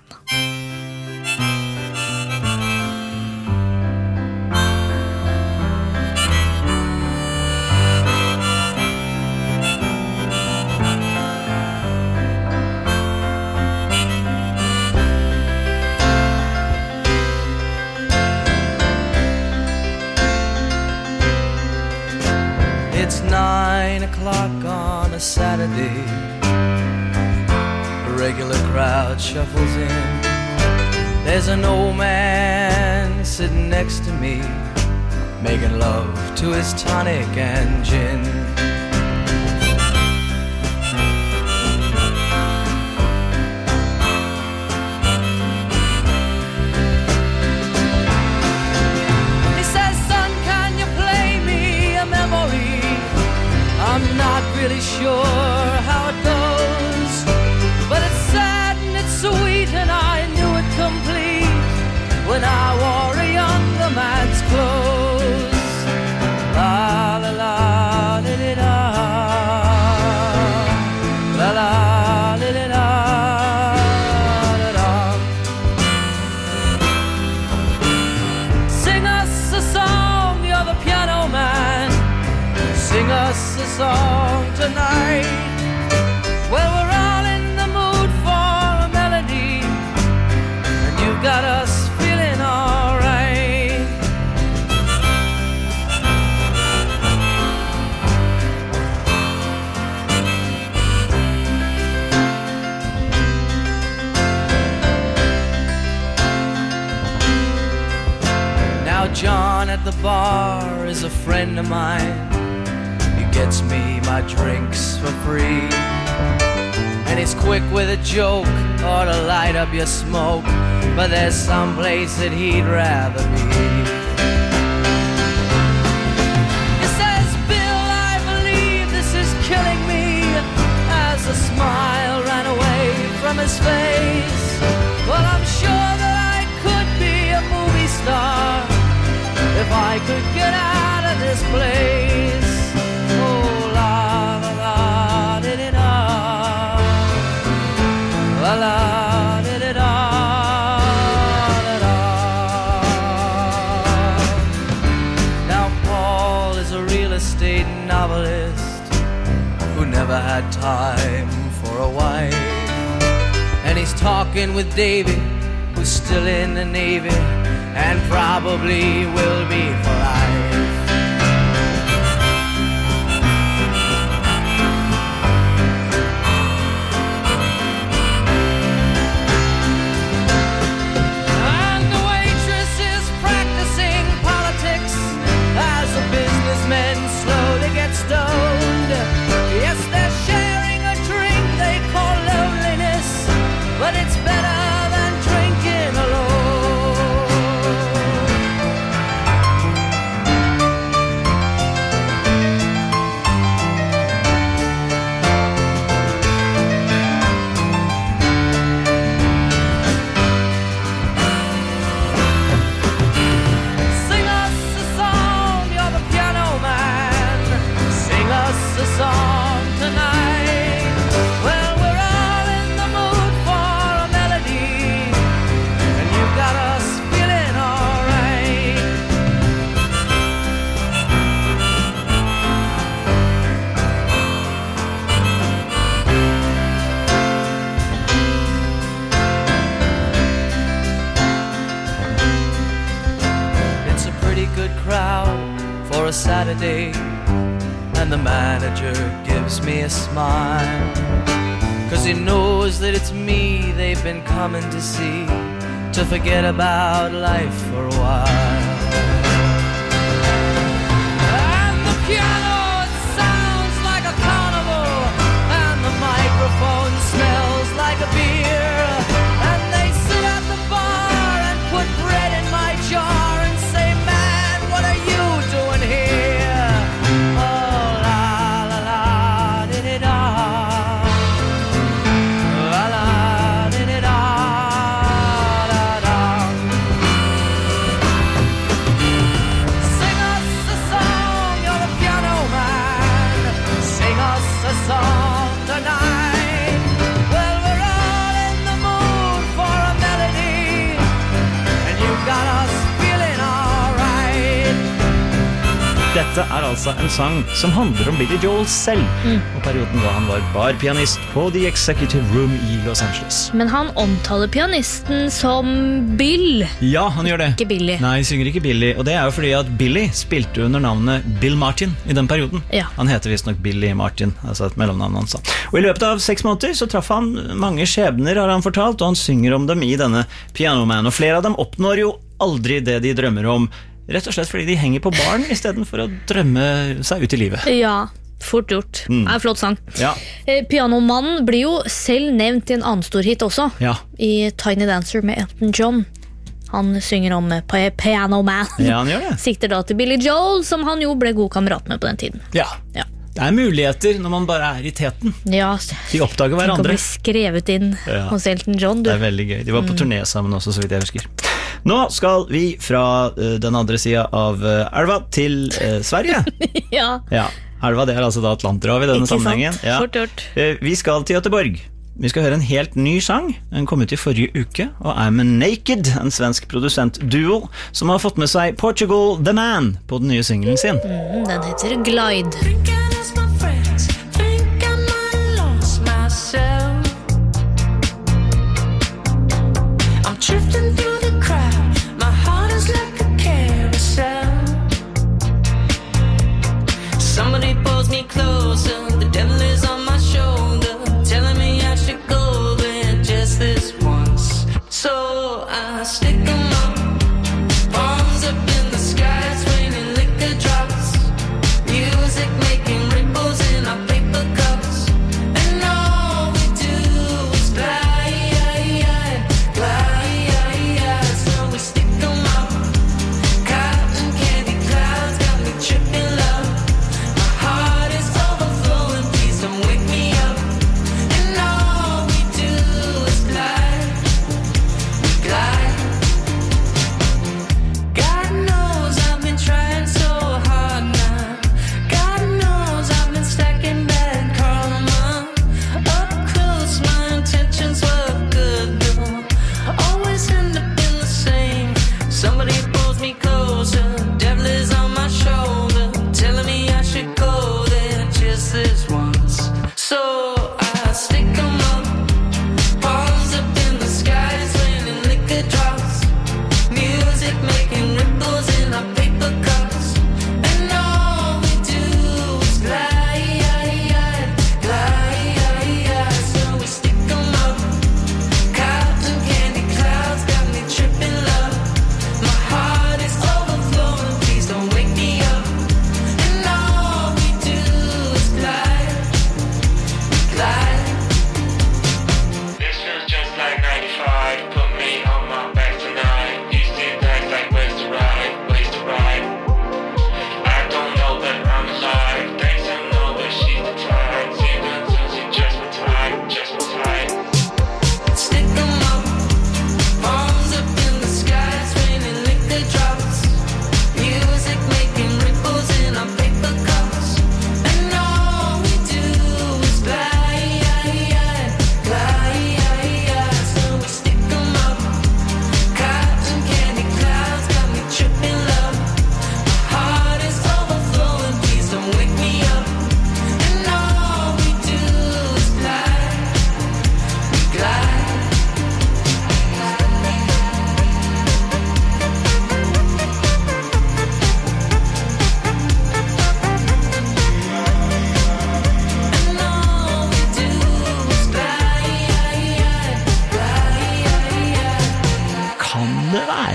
S14: It's 9 o'clock on a Saturday. A regular crowd shuffles in. There's an old man sitting next to me, making love to his tonic and gin. He says, son, can you play me a memory? I'm not really sure how it goes, but it's sad and it's sweet, and I knew it complete when I wore a younger man's clothes. La la la li li la, la la li li la, la la. Sing us a song, you're the piano man. Sing us a song tonight. Well, we're all in the mood for a melody, and you've got us feeling all right. Now John at the bar is a friend of mine. Gets me my drinks for free, and he's quick with a joke or to light up your smoke, but there's some place that he'd rather be. He says, Bill, I believe this is killing me. As a his face. Well, I'm sure that I could be a movie star if I could get out of this place. Oh, la la la, di-di-da, la la, di-di-da. Estate novelist who never had time for a wife, and he's talking with Davy, who's still in the Navy and probably will be for life. And the waitress is practicing politics as the businessmen slowly get stoned. Yes, they're sharing a drink they call loneliness, but it's better than drinking alone. Sing us a song, you're the piano man. Sing us a song tonight. Well, we're all in the mood for a melody, and you've got us feeling alright. It's a pretty good crowd for a Saturday, and the manager gives me a smile, 'cause he knows that it's me they've been coming to see, to forget about life for a while. And the piano, it sounds like a carnival, and the microphone smells like a beer, and they sit at the bar and put bread in my jar and say, man, what are you doing here? Oh, la la la, di-di-da, la la, di-di-da, da-da. Sing us a song, you're the piano man. Sing us a song tonight. Well, we're all in the mood for a melody, and you've got us feeling alright.
S4: Dette altså en sang som handler om Billy Joel selv, og perioden da han var barpianist på The Executive Room i Los Angeles.
S5: Men han omtaler pianisten som Bill.
S4: Ja, han gjør det.
S5: Ikke Billy.
S4: Nei, synger ikke Billy, og det er jo fordi at Billy spilte under navnet Bill Martin i den perioden.
S5: Ja.
S4: Han heter visst nok Billy Martin, altså et mellomnavn hans. Og i løpet av 6 måneder så traff han mange skjebner, har han fortalt, og han synger om dem i denne Piano Man, og flere av dem oppnår jo aldri det de drømmer om, rett og slett fordi de henger på baren i stedet for å drømme seg ut i livet.
S5: Ja, fort gjort. Det er en flott sang.
S4: Ja.
S5: Pianomannen blir jo selv nevnt i en annen stor hit også,
S4: Ja.
S5: i Tiny Dancer med Elton John. Han synger om Piano Man.
S4: Ja, han gjør det.
S5: Sikter da til Billy Joel, som han jo ble god kamerat med på den tiden.
S4: Ja. Det er muligheter når man bare er i teten.
S5: Ja,
S4: De oppdager
S5: han kan
S4: hverandre.
S5: bli skrevet inn
S4: Ja.
S5: hos Elton John. Du.
S4: Det er veldig gøy. De var på turné sammen også, så vidt jeg husker. Nå skal vi fra den andre siden av elva til Sverige.
S5: Ja.
S4: Ja, elva det er altså da Atlanterhavet i denne
S5: Ikke sant?
S4: sammenhengen. Ja.
S5: Fort gjort.
S4: Vi skal til Göteborg. Vi skal høre en helt ny sang. Den kom ut i forrige uke, og er med Naked, en svensk produsentduo som har fått med seg Portugal The Man på den nye singelen sin.
S5: Den heter Glide.
S9: Drifting through the crowd, my heart is like a carousel. Somebody pulls me closer, the devil is on my shoulder, telling me I should go there just this once. So I stick 'em up, palms up in the sky, it's raining liquor drops, music making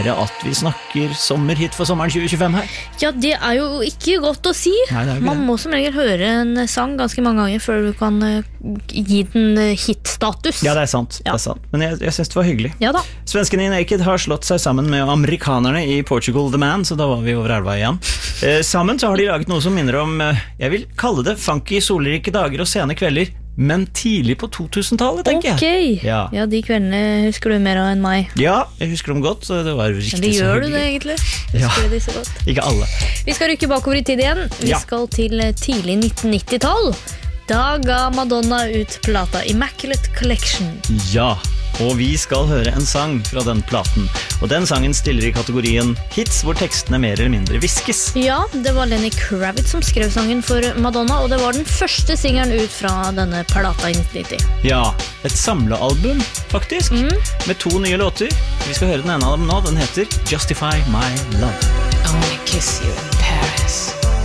S4: være at vi snakker sommerhit for sommeren 2025 her?
S5: Ja, det jo ikke godt å si.
S4: Nei, det ikke
S5: Man må som regel høre en sang ganske mange ganger før du kan gi den hitstatus.
S4: Ja, det sant. Det sant. Men jeg synes det var hyggelig.
S5: Ja da.
S4: Svenskene i Naked har slått seg sammen med amerikanerne i Portugal The Man, så da var vi over elva igjen. Sammen så har de laget noe som minner om, jeg vil kalle det funky solrike dager og sene kvelder, men tidlig på 2000-tallet, tenker jeg.
S5: Ok, ja, de kveldene husker du mer av enn meg.
S4: Ja, jeg husker dem godt, så det var riktig så hyggelig.
S5: Gjør du det egentlig? Husker du de så godt?
S4: Ikke alle.
S5: Vi skal rykke bakover i tid igjen. Vi skal til tidlig 1990-tall. Da ga Madonna ut plata Immaculate Collection.
S4: Ja, og vi skal høre en sang fra den platen. Og den sangen stiller i kategorien hits hvor tekstene mer eller mindre viskes.
S5: Ja, det var Lenny Kravitz som skrev sangen for Madonna, og det var den første singeren ut fra denne plata i 1990.
S4: Ja, et samlealbum faktisk, med 2 nye låter. Vi skal høre den ene av dem nå, den heter Justify My Love.
S15: I wanna kiss you in Paris.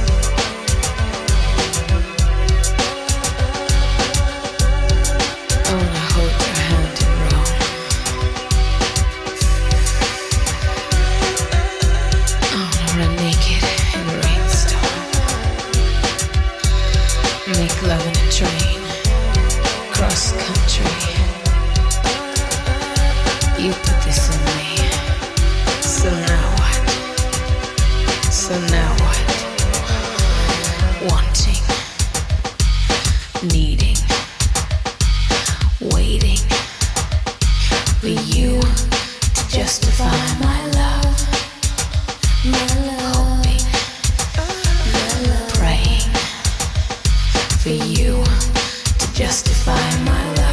S15: Make love in a train, cross country. You put this in me. So now what? So now what? Wanting, needing, waiting for you to justify my love. Hoping, praying for you to justify my love.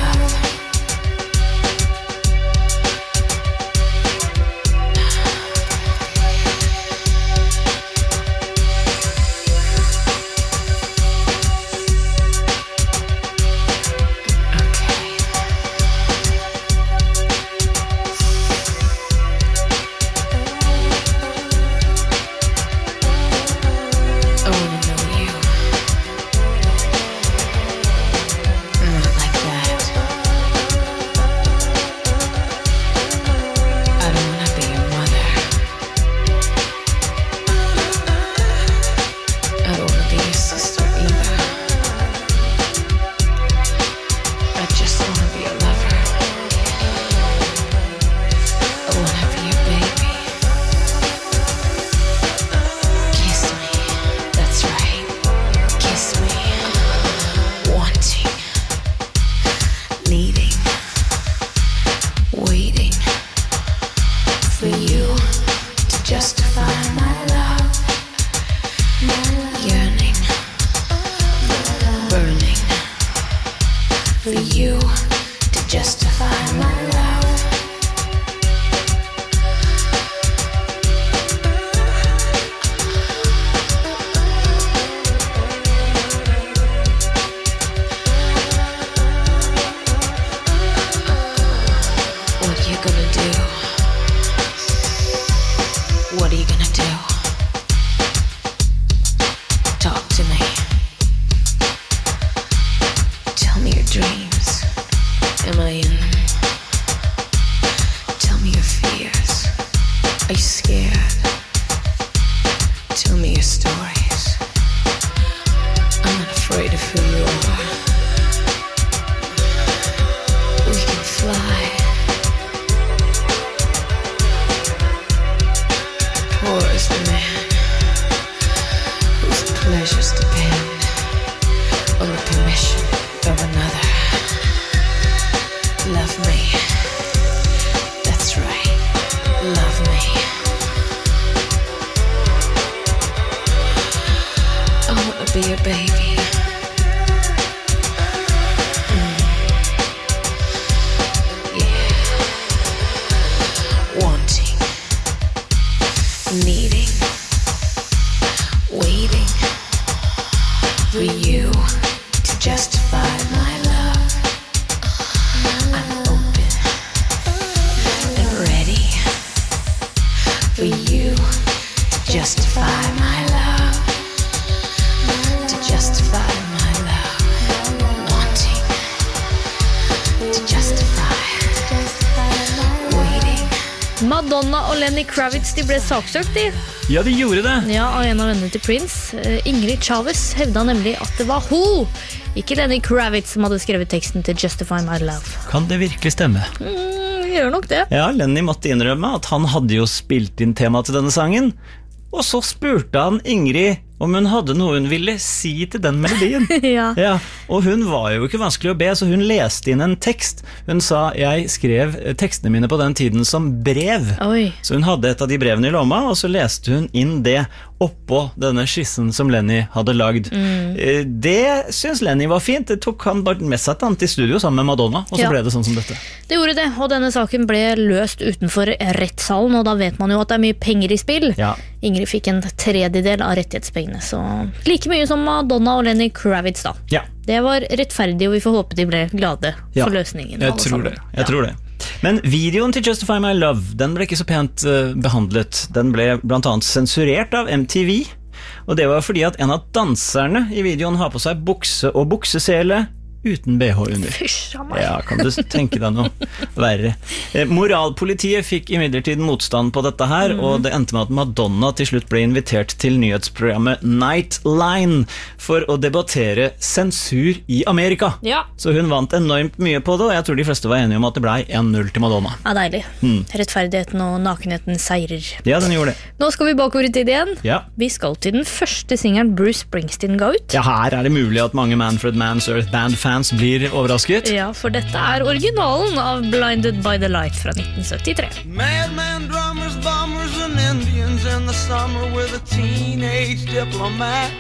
S5: Madonna og Lenny Kravitz de ble saksøkt de.
S4: Ja, de gjorde det.
S5: Ja, av en av vennene til Prince. Ingrid Chavez hevda nemlig at det var hun, ikke Lenny Kravitz, som hadde skrevet teksten til Justify My Love.
S4: Kan det virkelig stemme?
S5: Gjør nok det.
S4: Ja, Lenny måtte innrømme at han hadde jo spilt inn tema til denne sangen. Og så spurte han Ingrid om hun hadde noe hun ville si til den melodien.
S5: Ja.
S4: Og hun var jo ikke vanskelig å be, så hun leste inn en tekst. Hun sa, jeg skrev tekstene mine på den tiden som brev.
S5: Oi.
S4: Så hun hadde et av de brevene i lomma, og så leste hun inn det oppå denne skissen som Lenny hadde lagd. Det synes Lenny var fint. Det tok han bare med seg til studio sammen med Madonna, og så ble det sånn som dette.
S5: Det gjorde det, og denne saken ble løst utenfor rettssalen, og da vet man jo at det er mye penger i spill.
S4: Ja.
S5: Ingrid fikk en tredjedel av rettighetspengene, så like mye som Madonna og Lenny Kravitz da.
S4: Ja.
S5: Det var rettferdig, og vi får håpe de ble glade for løsningen.
S4: Jeg tror det. Men videoen til Justify My Love, den ble ikke så pent behandlet. Den ble blant annet sensurert av MTV, og det var fordi at en av danserne i videoen har på seg bukse og buksesele uten BH under. Ja, kan du tenke deg noe verre. Moralpolitiet fikk imidlertid motstand på dette her, og det endte med at Madonna til slutt ble invitert til nyhetsprogrammet Nightline for å debattere sensur i Amerika.
S5: Ja.
S4: Så hun vant enormt mye på det, og jeg tror de fleste var enige om at det ble 1-0 til Madonna.
S5: Ja, deilig. Rettferdigheten og nakenheten seirer.
S4: Ja, den gjorde det.
S5: Nå skal vi bakover i tid igjen.
S4: Ja.
S5: Vi skal til den første singelen Bruce Springsteen ga ut.
S4: Ja, her er det mulig at mange Manfred Mann's Earth Band-fans blir overrasket.
S5: Ja, for dette er originalen av Blinded by the Light fra 1973.
S9: Madman, drummers, bombers, and Indians in the summer with a teenage diplomat.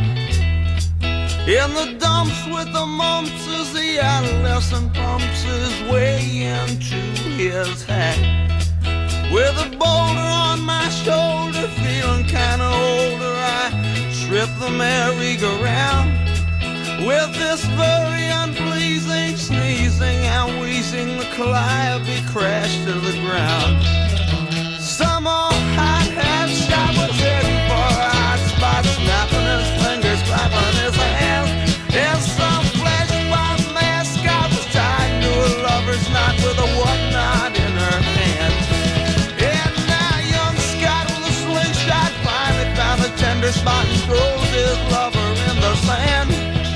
S9: In the dumps with the mumps as the adolescent pumps his way into his hat. With a boulder on my shoulder, feeling kinda older, I trip the merry-go-round. With this very unpleasing sneezing and wheezing, the calliope crashed to the ground. Some old hot-hat shot was heading for a hot spot, snapping his fingers, clapping his hands. And some flesh-bomb mascot was tied to a lover's knot with a whatnot in her hand. And now young Scott with a slingshot finally found a tender spot and throws his lover in the sand.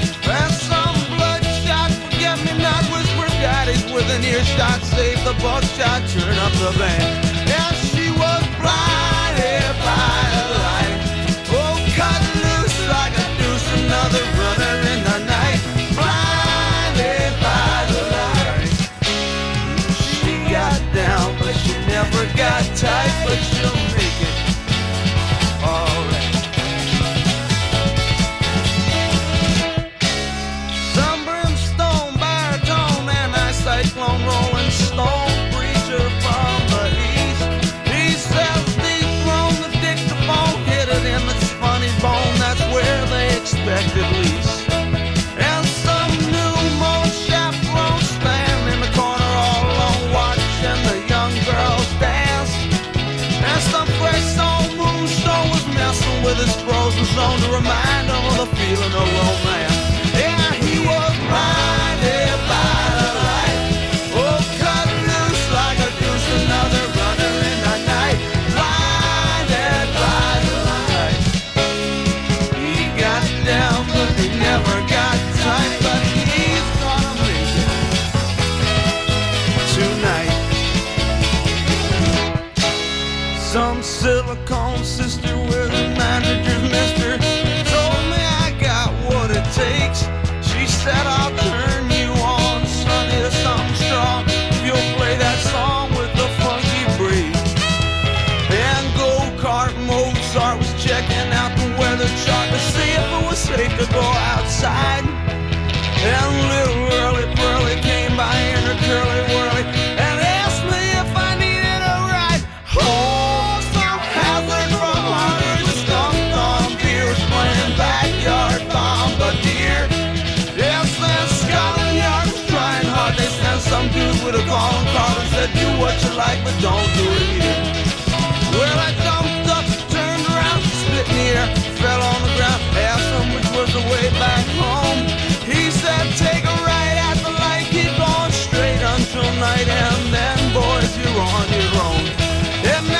S9: With an earshot, save the buckshot, turn up the band. And she was blinded by the light. Oh, cut loose like a deuce, another runner in the night. Blinded by the light. She got down, but she never got tight, but she'll make it alright. Cyclone rolling stone preacher from the east. He says deep thrown the dictaphone, hit it in its funny bone. That's where they expect at least. And some new moan chaperone stand in the corner all alone, watching the young girls dance. And some fresh soul moonstone was messing with his frozen zone to remind him of the feeling of romance. Yeah, he was blinded by the light. Another runner in the night, blinded by the light. He got down, but he never got tight, but he's gonna make it tonight. Some silicone sister with a manager's mister told me I got what it takes. She said I'll turn you on, sonny, to something strong if you'll play that song with the funky breed. And go-kart Mozart was checking out the weather chart to see if it was safe to go outside. And little Early Pearly came by in her curly whirly and asked me if I needed a ride. Oh, some hazard from Hunter's skunked on beer was playing backyard bombardier. Yes, then Scotland Yard was trying hard. They sent some dude with a calling card and said, do what you like, but don't do it here. Well, I jumped up, turned around, spit in the air, fell on the ground, asked him which was the way back home. He said, take a right at the light, keep going straight until night, and then, boys, you're on your own. And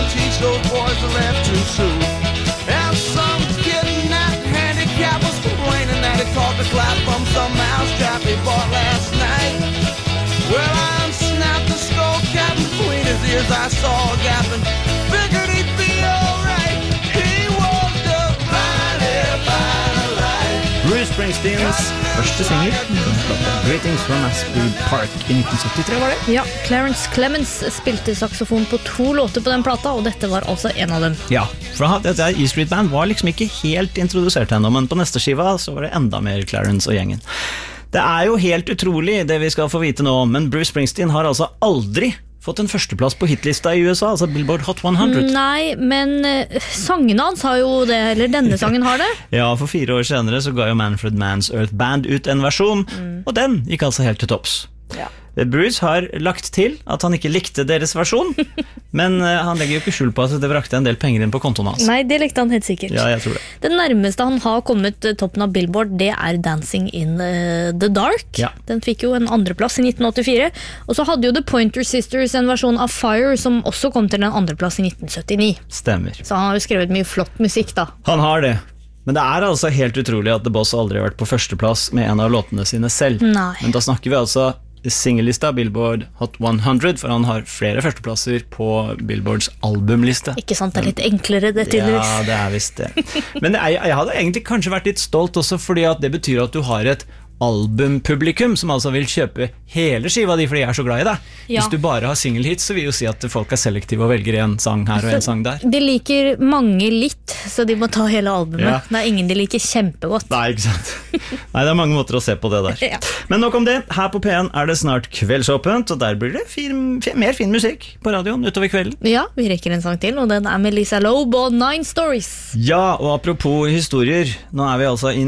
S9: teach those boys to left too soon. And some kid in that handicap was complaining that he caught the clap from some mousetrap he bought last night. Well, I unsnapped the skull cap and between his ears I saw a gap and figured he'd be alright. He was just blinded by the light.
S4: Bruce Springsteens første singel, Greetings from Asbury Park i 1973 var det?
S5: Ja, Clarence Clemens spilte saxofon på 2 låter på den plata, og dette var altså en av dem.
S4: Ja, for dette E Street Band var liksom ikke helt introdusert ennå, men på neste skiva så var det enda mer Clarence og gjengen. Det jo helt utrolig det vi skal få vite nå, men Bruce Springsteen har altså aldri fått en førsteplass på hitlista i USA, altså Billboard Hot 100.
S5: Nei, men sangene hans har jo det, eller denne sangen har det.
S4: Ja, for 4 år senere så ga jo Manfred Mann's Earth Band ut en versjon, og den gikk altså helt til topps.
S5: Ja.
S4: Bruce har lagt til at han ikke likte deres versjon, men han legger jo ikke skjul på at det brakte en del penger inn på kontoen hans.
S5: Nei, det likte han helt sikkert.
S4: Ja, jeg tror det.
S5: Det nærmeste han har kommet toppen av Billboard, det Dancing in the Dark.
S4: Ja.
S5: Den fikk jo en andreplass i 1984, og så hadde jo The Pointer Sisters en versjon av Fire, som også kom til en andreplass i 1979.
S4: Stemmer.
S5: Så han har jo skrevet mye flott musikk da.
S4: Han har det. Men det altså helt utrolig at The Boss aldri har vært på førsteplass med en av låtene sine selv.
S5: Nei.
S4: Men da snakker vi altså singellista Billboard Hot 100, for han har flere førsteplasser på Billboards albumliste.
S5: Ikke sant, det litt enklere det tydeligvis.
S4: Ja, det visst det. Men jeg hadde egentlig kanskje vært litt stolt også, fordi at det betyr at du har et albumpublikum som altså vil kjøpe hele skiva di fordi jeg så glad i det.
S5: Ja.
S4: Hvis du bare har singelhits, så vil jo si at folk selektive og velger en sang her og en sang der.
S5: De liker mange litt, så de må ta hele albumet.
S4: Ja.
S5: Det ingen de liker kjempegodt.
S4: Nei, ikke sant. Nei, det mange måter å se på det der.
S5: Ja.
S4: Men nok om det. Her på P1 det snart kveldsåpent, og der blir det mer fin musikk på radioen utover kvelden.
S5: Ja, vi rekker en sang til, og den med Lisa Loeb og 9 Stories.
S4: Ja, og apropos historier, nå vi altså i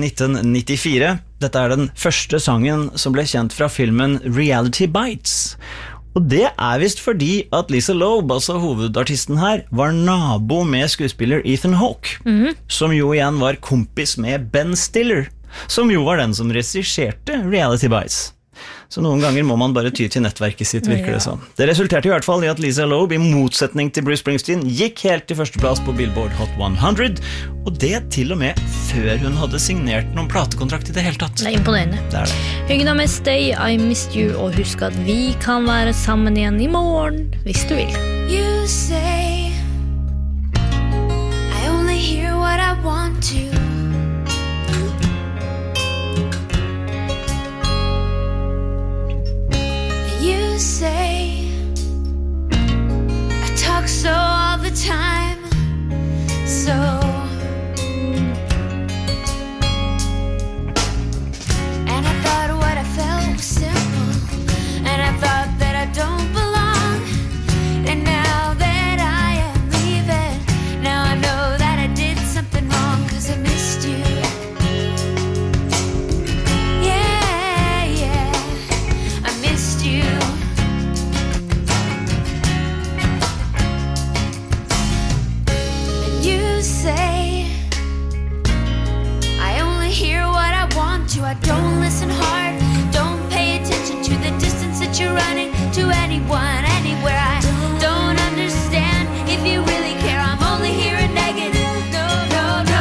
S4: 1994. Dette den første sangen som ble kjent fra filmen Reality Bites. Og det visst fordi at Lisa Loeb, altså hovedartisten her, var nabo med skuespiller Ethan Hawke, som jo igjen var kompis med Ben Stiller, som jo var den som regisserte Reality Bites. Så noen ganger må man bare ty til nettverket sitt, virker det sånn. Det resulterte i hvert fall i at Lisa Loeb, i motsetning til Bruce Springsteen, gikk helt til førsteplass på Billboard Hot 100, og det til og med før hun hadde signert noen platekontrakt i det hele tatt.
S5: Det imponerende.
S4: Det det.
S5: Hyggen med Stay, I Missed You, og husk at vi kan være sammen igjen i morgen, hvis du vil.
S7: You say I only hear what I want to. You say I talk so all the time, so and I thought what I felt was simple, and I thought that I don't belong, and now that I am leaving, now I know that I did something wrong, 'cause I missed you. I don't listen hard, don't pay attention to the distance that you're running to anyone, anywhere. I don't understand if you really care. I'm only hearing negative. No, no, no.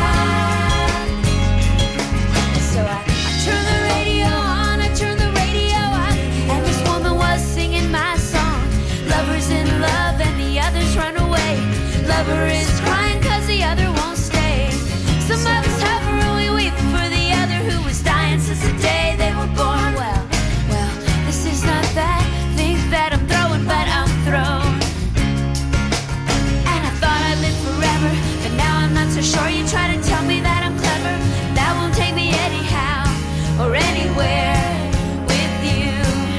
S7: So I turn the radio on, I turn the radio on, and this woman was singing my song. Lover's in love and the others run away. Lover is crying 'cause the other won't stay. Some of us suffer and we weep for the other who was dying since the day they were born. Well, this is not that thing that I'm throwing, but I'm thrown. And I thought I'd live forever, but now I'm not so sure. You try to tell me that I'm clever, that won't take me anyhow or anywhere with you.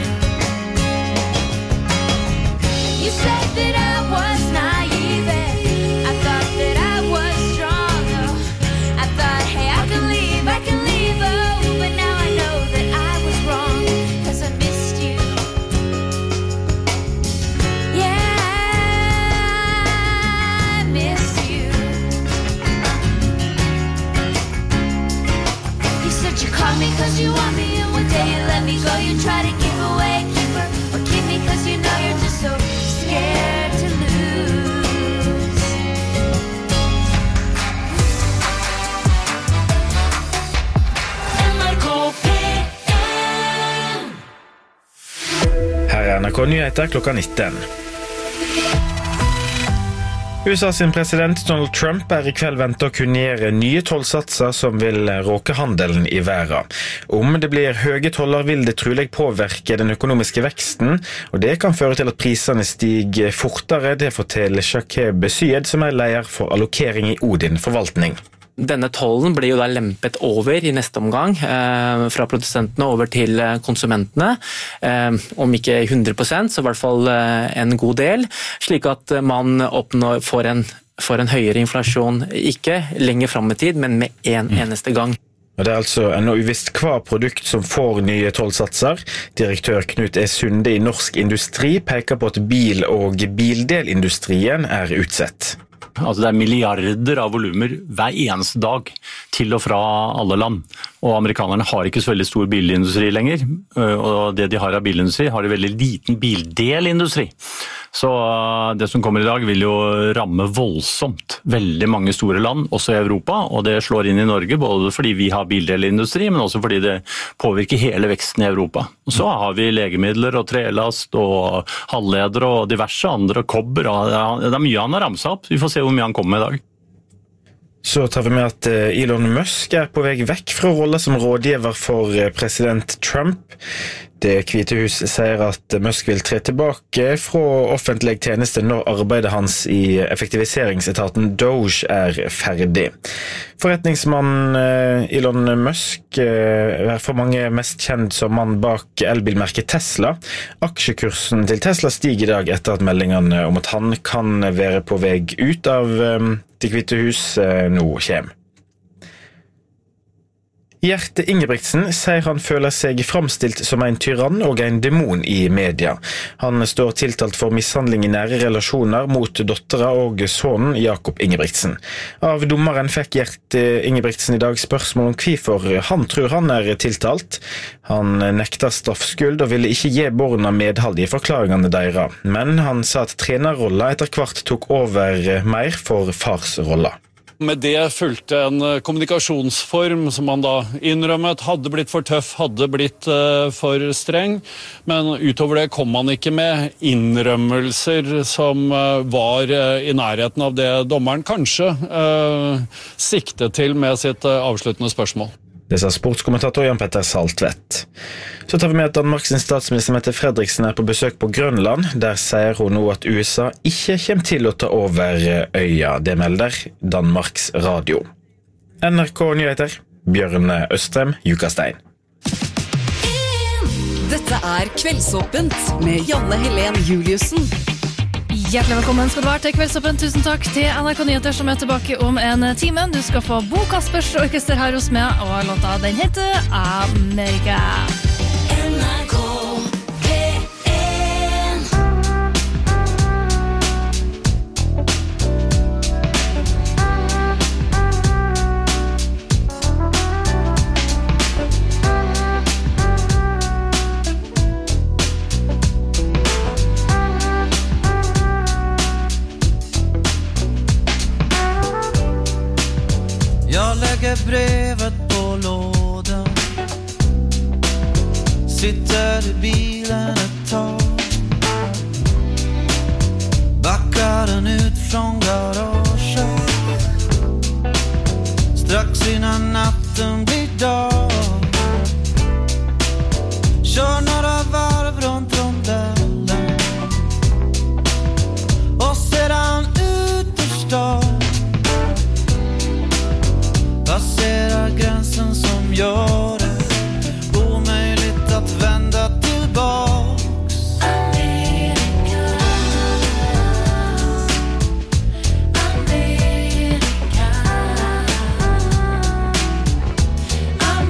S7: You said that I was naive, I thought that I was strong. Oh, I thought, hey, I can leave, oh, but now I know that I was wrong, 'cause I missed you. Yeah, I missed you. You said you called me 'cause you want me, and one day you let me go. You try to give away a keeper, or keep me 'cause you know you're just so scared to lose.
S1: NRK Nyheter klokka 19. USA sin president Donald Trump I kveld ventet å kunngjøre nye tollsatser som vil råke handelen I verden. Om det blir høye toller vil det trolig påvirke den økonomiske veksten, og det kan føre til at prisene stiger fortere, det forteller Shakeb Syed, som leder for allokering I Odin forvaltning.
S16: Denne tollen blir jo da lempet over I neste omgang fra produsentene over til konsumentene, om ikke 100%, så I hvert fall en god del, slik at man får en høyere inflasjon, ikke lenger frem I tid, men med en eneste gang.
S1: Og det altså ennå uvisst hva produkt som får nye tollsatser. Direktør Knut Sunde I Norsk Industri peker på at bil- og bildelindustrien utsett.
S17: Altså det milliarder av volumer hver eneste dag til og fra alle land. Og amerikanerne har ikke så veldig stor bilindustri lenger, og det de har av bilindustri har de veldig liten bildelindustri. Så det som kommer I dag vil jo ramme voldsomt veldig mange store land, også I Europa, og det slår inn I Norge, både fordi vi har bildelindustri, men også fordi det påvirker hele veksten I Europa. Og så har vi legemidler og trelast og halvledere og diverse andre kobber, og det mye han har ramset opp. Vi får se hvor mye han kommer med I dag.
S1: Så tar vi med at Elon Musk på vei vekk fra rollen som rådgiver for president Trump. Det Hvite hus sier at Musk vil tre tilbake fra offentlig tjeneste når arbeidet hans I effektiviseringsetaten Doge ferdig. Forretningsmann Elon Musk for mange mest kjent som mann bak elbilmerket Tesla. Aksjekursen til Tesla stiger I dag etter at meldingene om at han kan være på vei ut av Det Hvite hus nå kommer. Gjert Ingebrigtsen sier han føler seg framstilt som en tyrann og en demon I media. Han står tiltalt for mishandling I nære relasjoner mot dottera og sønnen Jakob Ingebrigtsen. Av dommeren fikk Gjert Ingebrigtsen I dag spørsmål om hvorfor han tror han tiltalt. Han nekter straffskyld og ville ikke gi barna medhold I forklaringene deres, men han sa at trenerrollen etter hvert tok over mer for farsrollen.
S18: Med det fulgte en kommunikasjonsform som man da innrømmet hadde blitt for tøff, hadde blitt for streng, men utover det kom man ikke med innrømmelser som var I nærheten av det dommeren kanskje siktet til med sitt avsluttende spørsmål.
S1: Det sa sportskommentator Jan Petter Saltvedt. Så tar vi med at Danmarks statsminister Mette Fredriksen på besøk på Grønland. Der sier hun nå at USA ikke kommer til å ta over øya. Det melder Danmarks Radio. NRK Nyheter, Bjørn Østrem, Jukastein.
S6: Dette Kveldsåpent med Janne Helen Juliussen.
S19: Hjertelig velkommen skal du være til Kveldsåpent. Tusen takk til NRK Nyheter som tilbake om en time. Du skal få Bo Kaspers orkester her hos meg, og låta den heter Amerika. NRK
S9: Jag lägger brevet på lådan, sitter I bilen ett tag, backar den ut från garaget, strax innan natten blir dag, kör några varv runt rondellen och sedan ut ur stan. Passerar gränsen som gör det omöjligt att vända tillbaks. Amerika, Amerika, Amerika.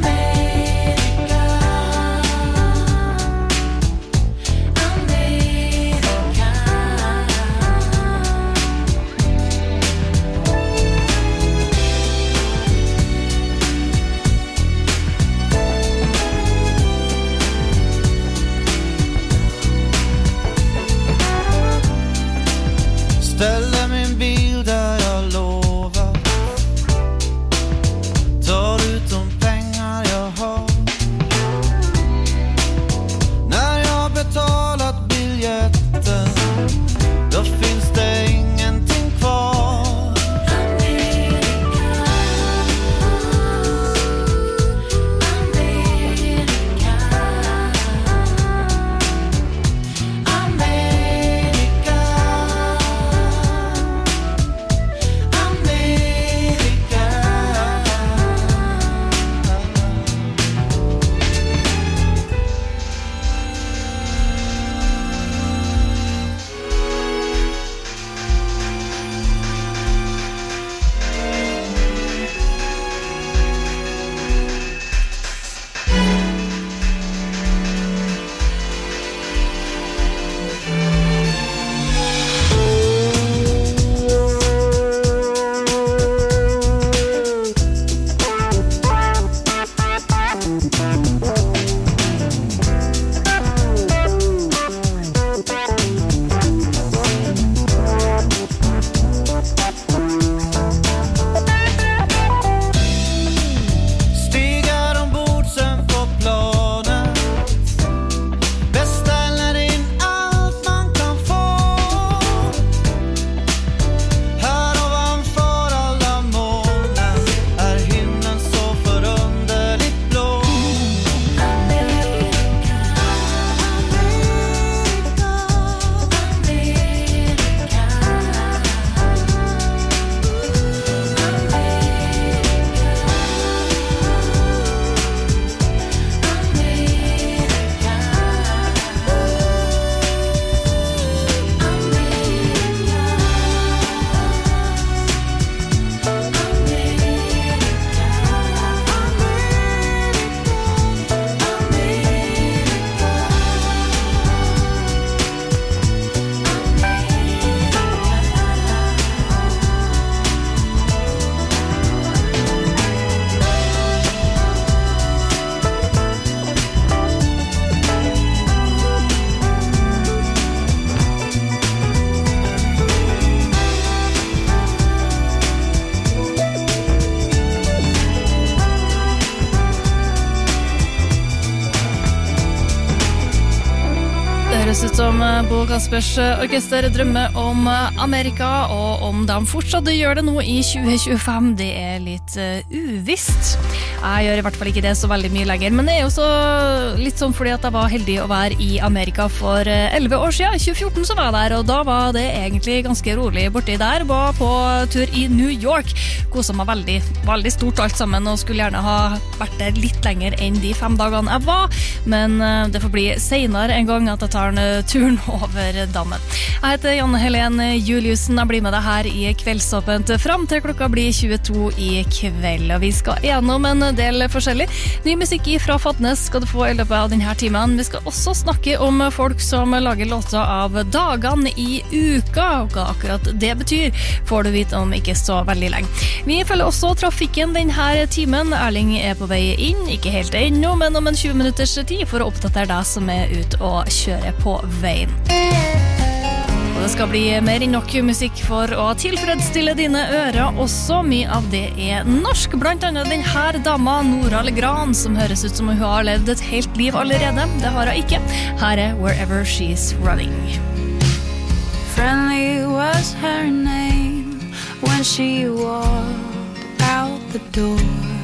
S19: høres ut som Bo Kaspers orkester drømmer om Amerika, og om de fortsatt gjør det nå i 2025, det litt uvisst. Jeg gjør i hvert fall ikke det så veldig mye lenger, men det jo så litt sånn fordi at jeg var heldig å være i Amerika for 11 år siden. I 2014 så var jeg der, og da var det egentlig ganske rolig borti der. Var på tur i New York. Koset meg veldig, veldig stort alt sammen, og skulle gjerne ha vært der litt lenger enn de 5 dagene jeg var, men det får bli senere en gang at jeg tar turen over dammen. Jeg heter Janne Helene Juliussen, jeg blir med deg her i Kveldsåpent frem til klokka blir 22 i kveld, og vi skal gjennom en del forskjellig. Ny musikk fra Fatnes skal du få i løpet av denne timen. Vi skal også snakke om folk som lager låter av dagene i uka, og hva akkurat det betyr får du vite om ikke så veldig lenge. Vi følger også trafikken denne timen. Erling på vei inn, ikke helt ennå, men om en 20 minutters tid for å oppdatere deg som ut og kjøre på veien. Og det skal bli mer enn nok musikk for å tilfredsstille dine ører også. Mye av det norsk, blant annet den her dama, Nora Legran, som høres ut som hun har levd et helt liv allerede. Det har hun ikke. Her Wherever She's Running.
S7: Friendly was her name when she walked out the door,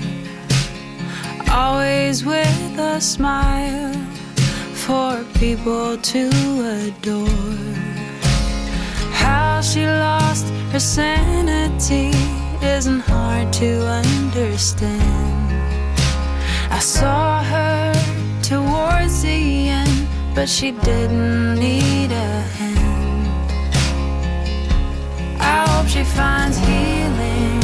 S7: always with a smile for people to adore. How she lost her sanity isn't hard to understand. I saw her towards the end, but she didn't need a hand. I hope she finds healing,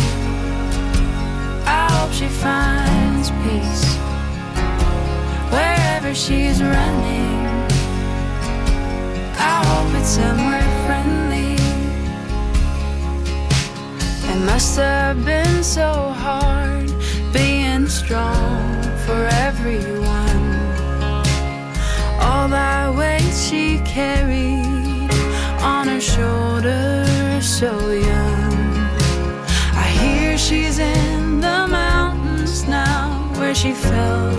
S7: I hope she finds peace wherever she's running. I hope it's somewhere friendly. It must have been so hard being strong for everyone. All that weight she carried on her shoulders so young. I hear she's in the mountains now where she fell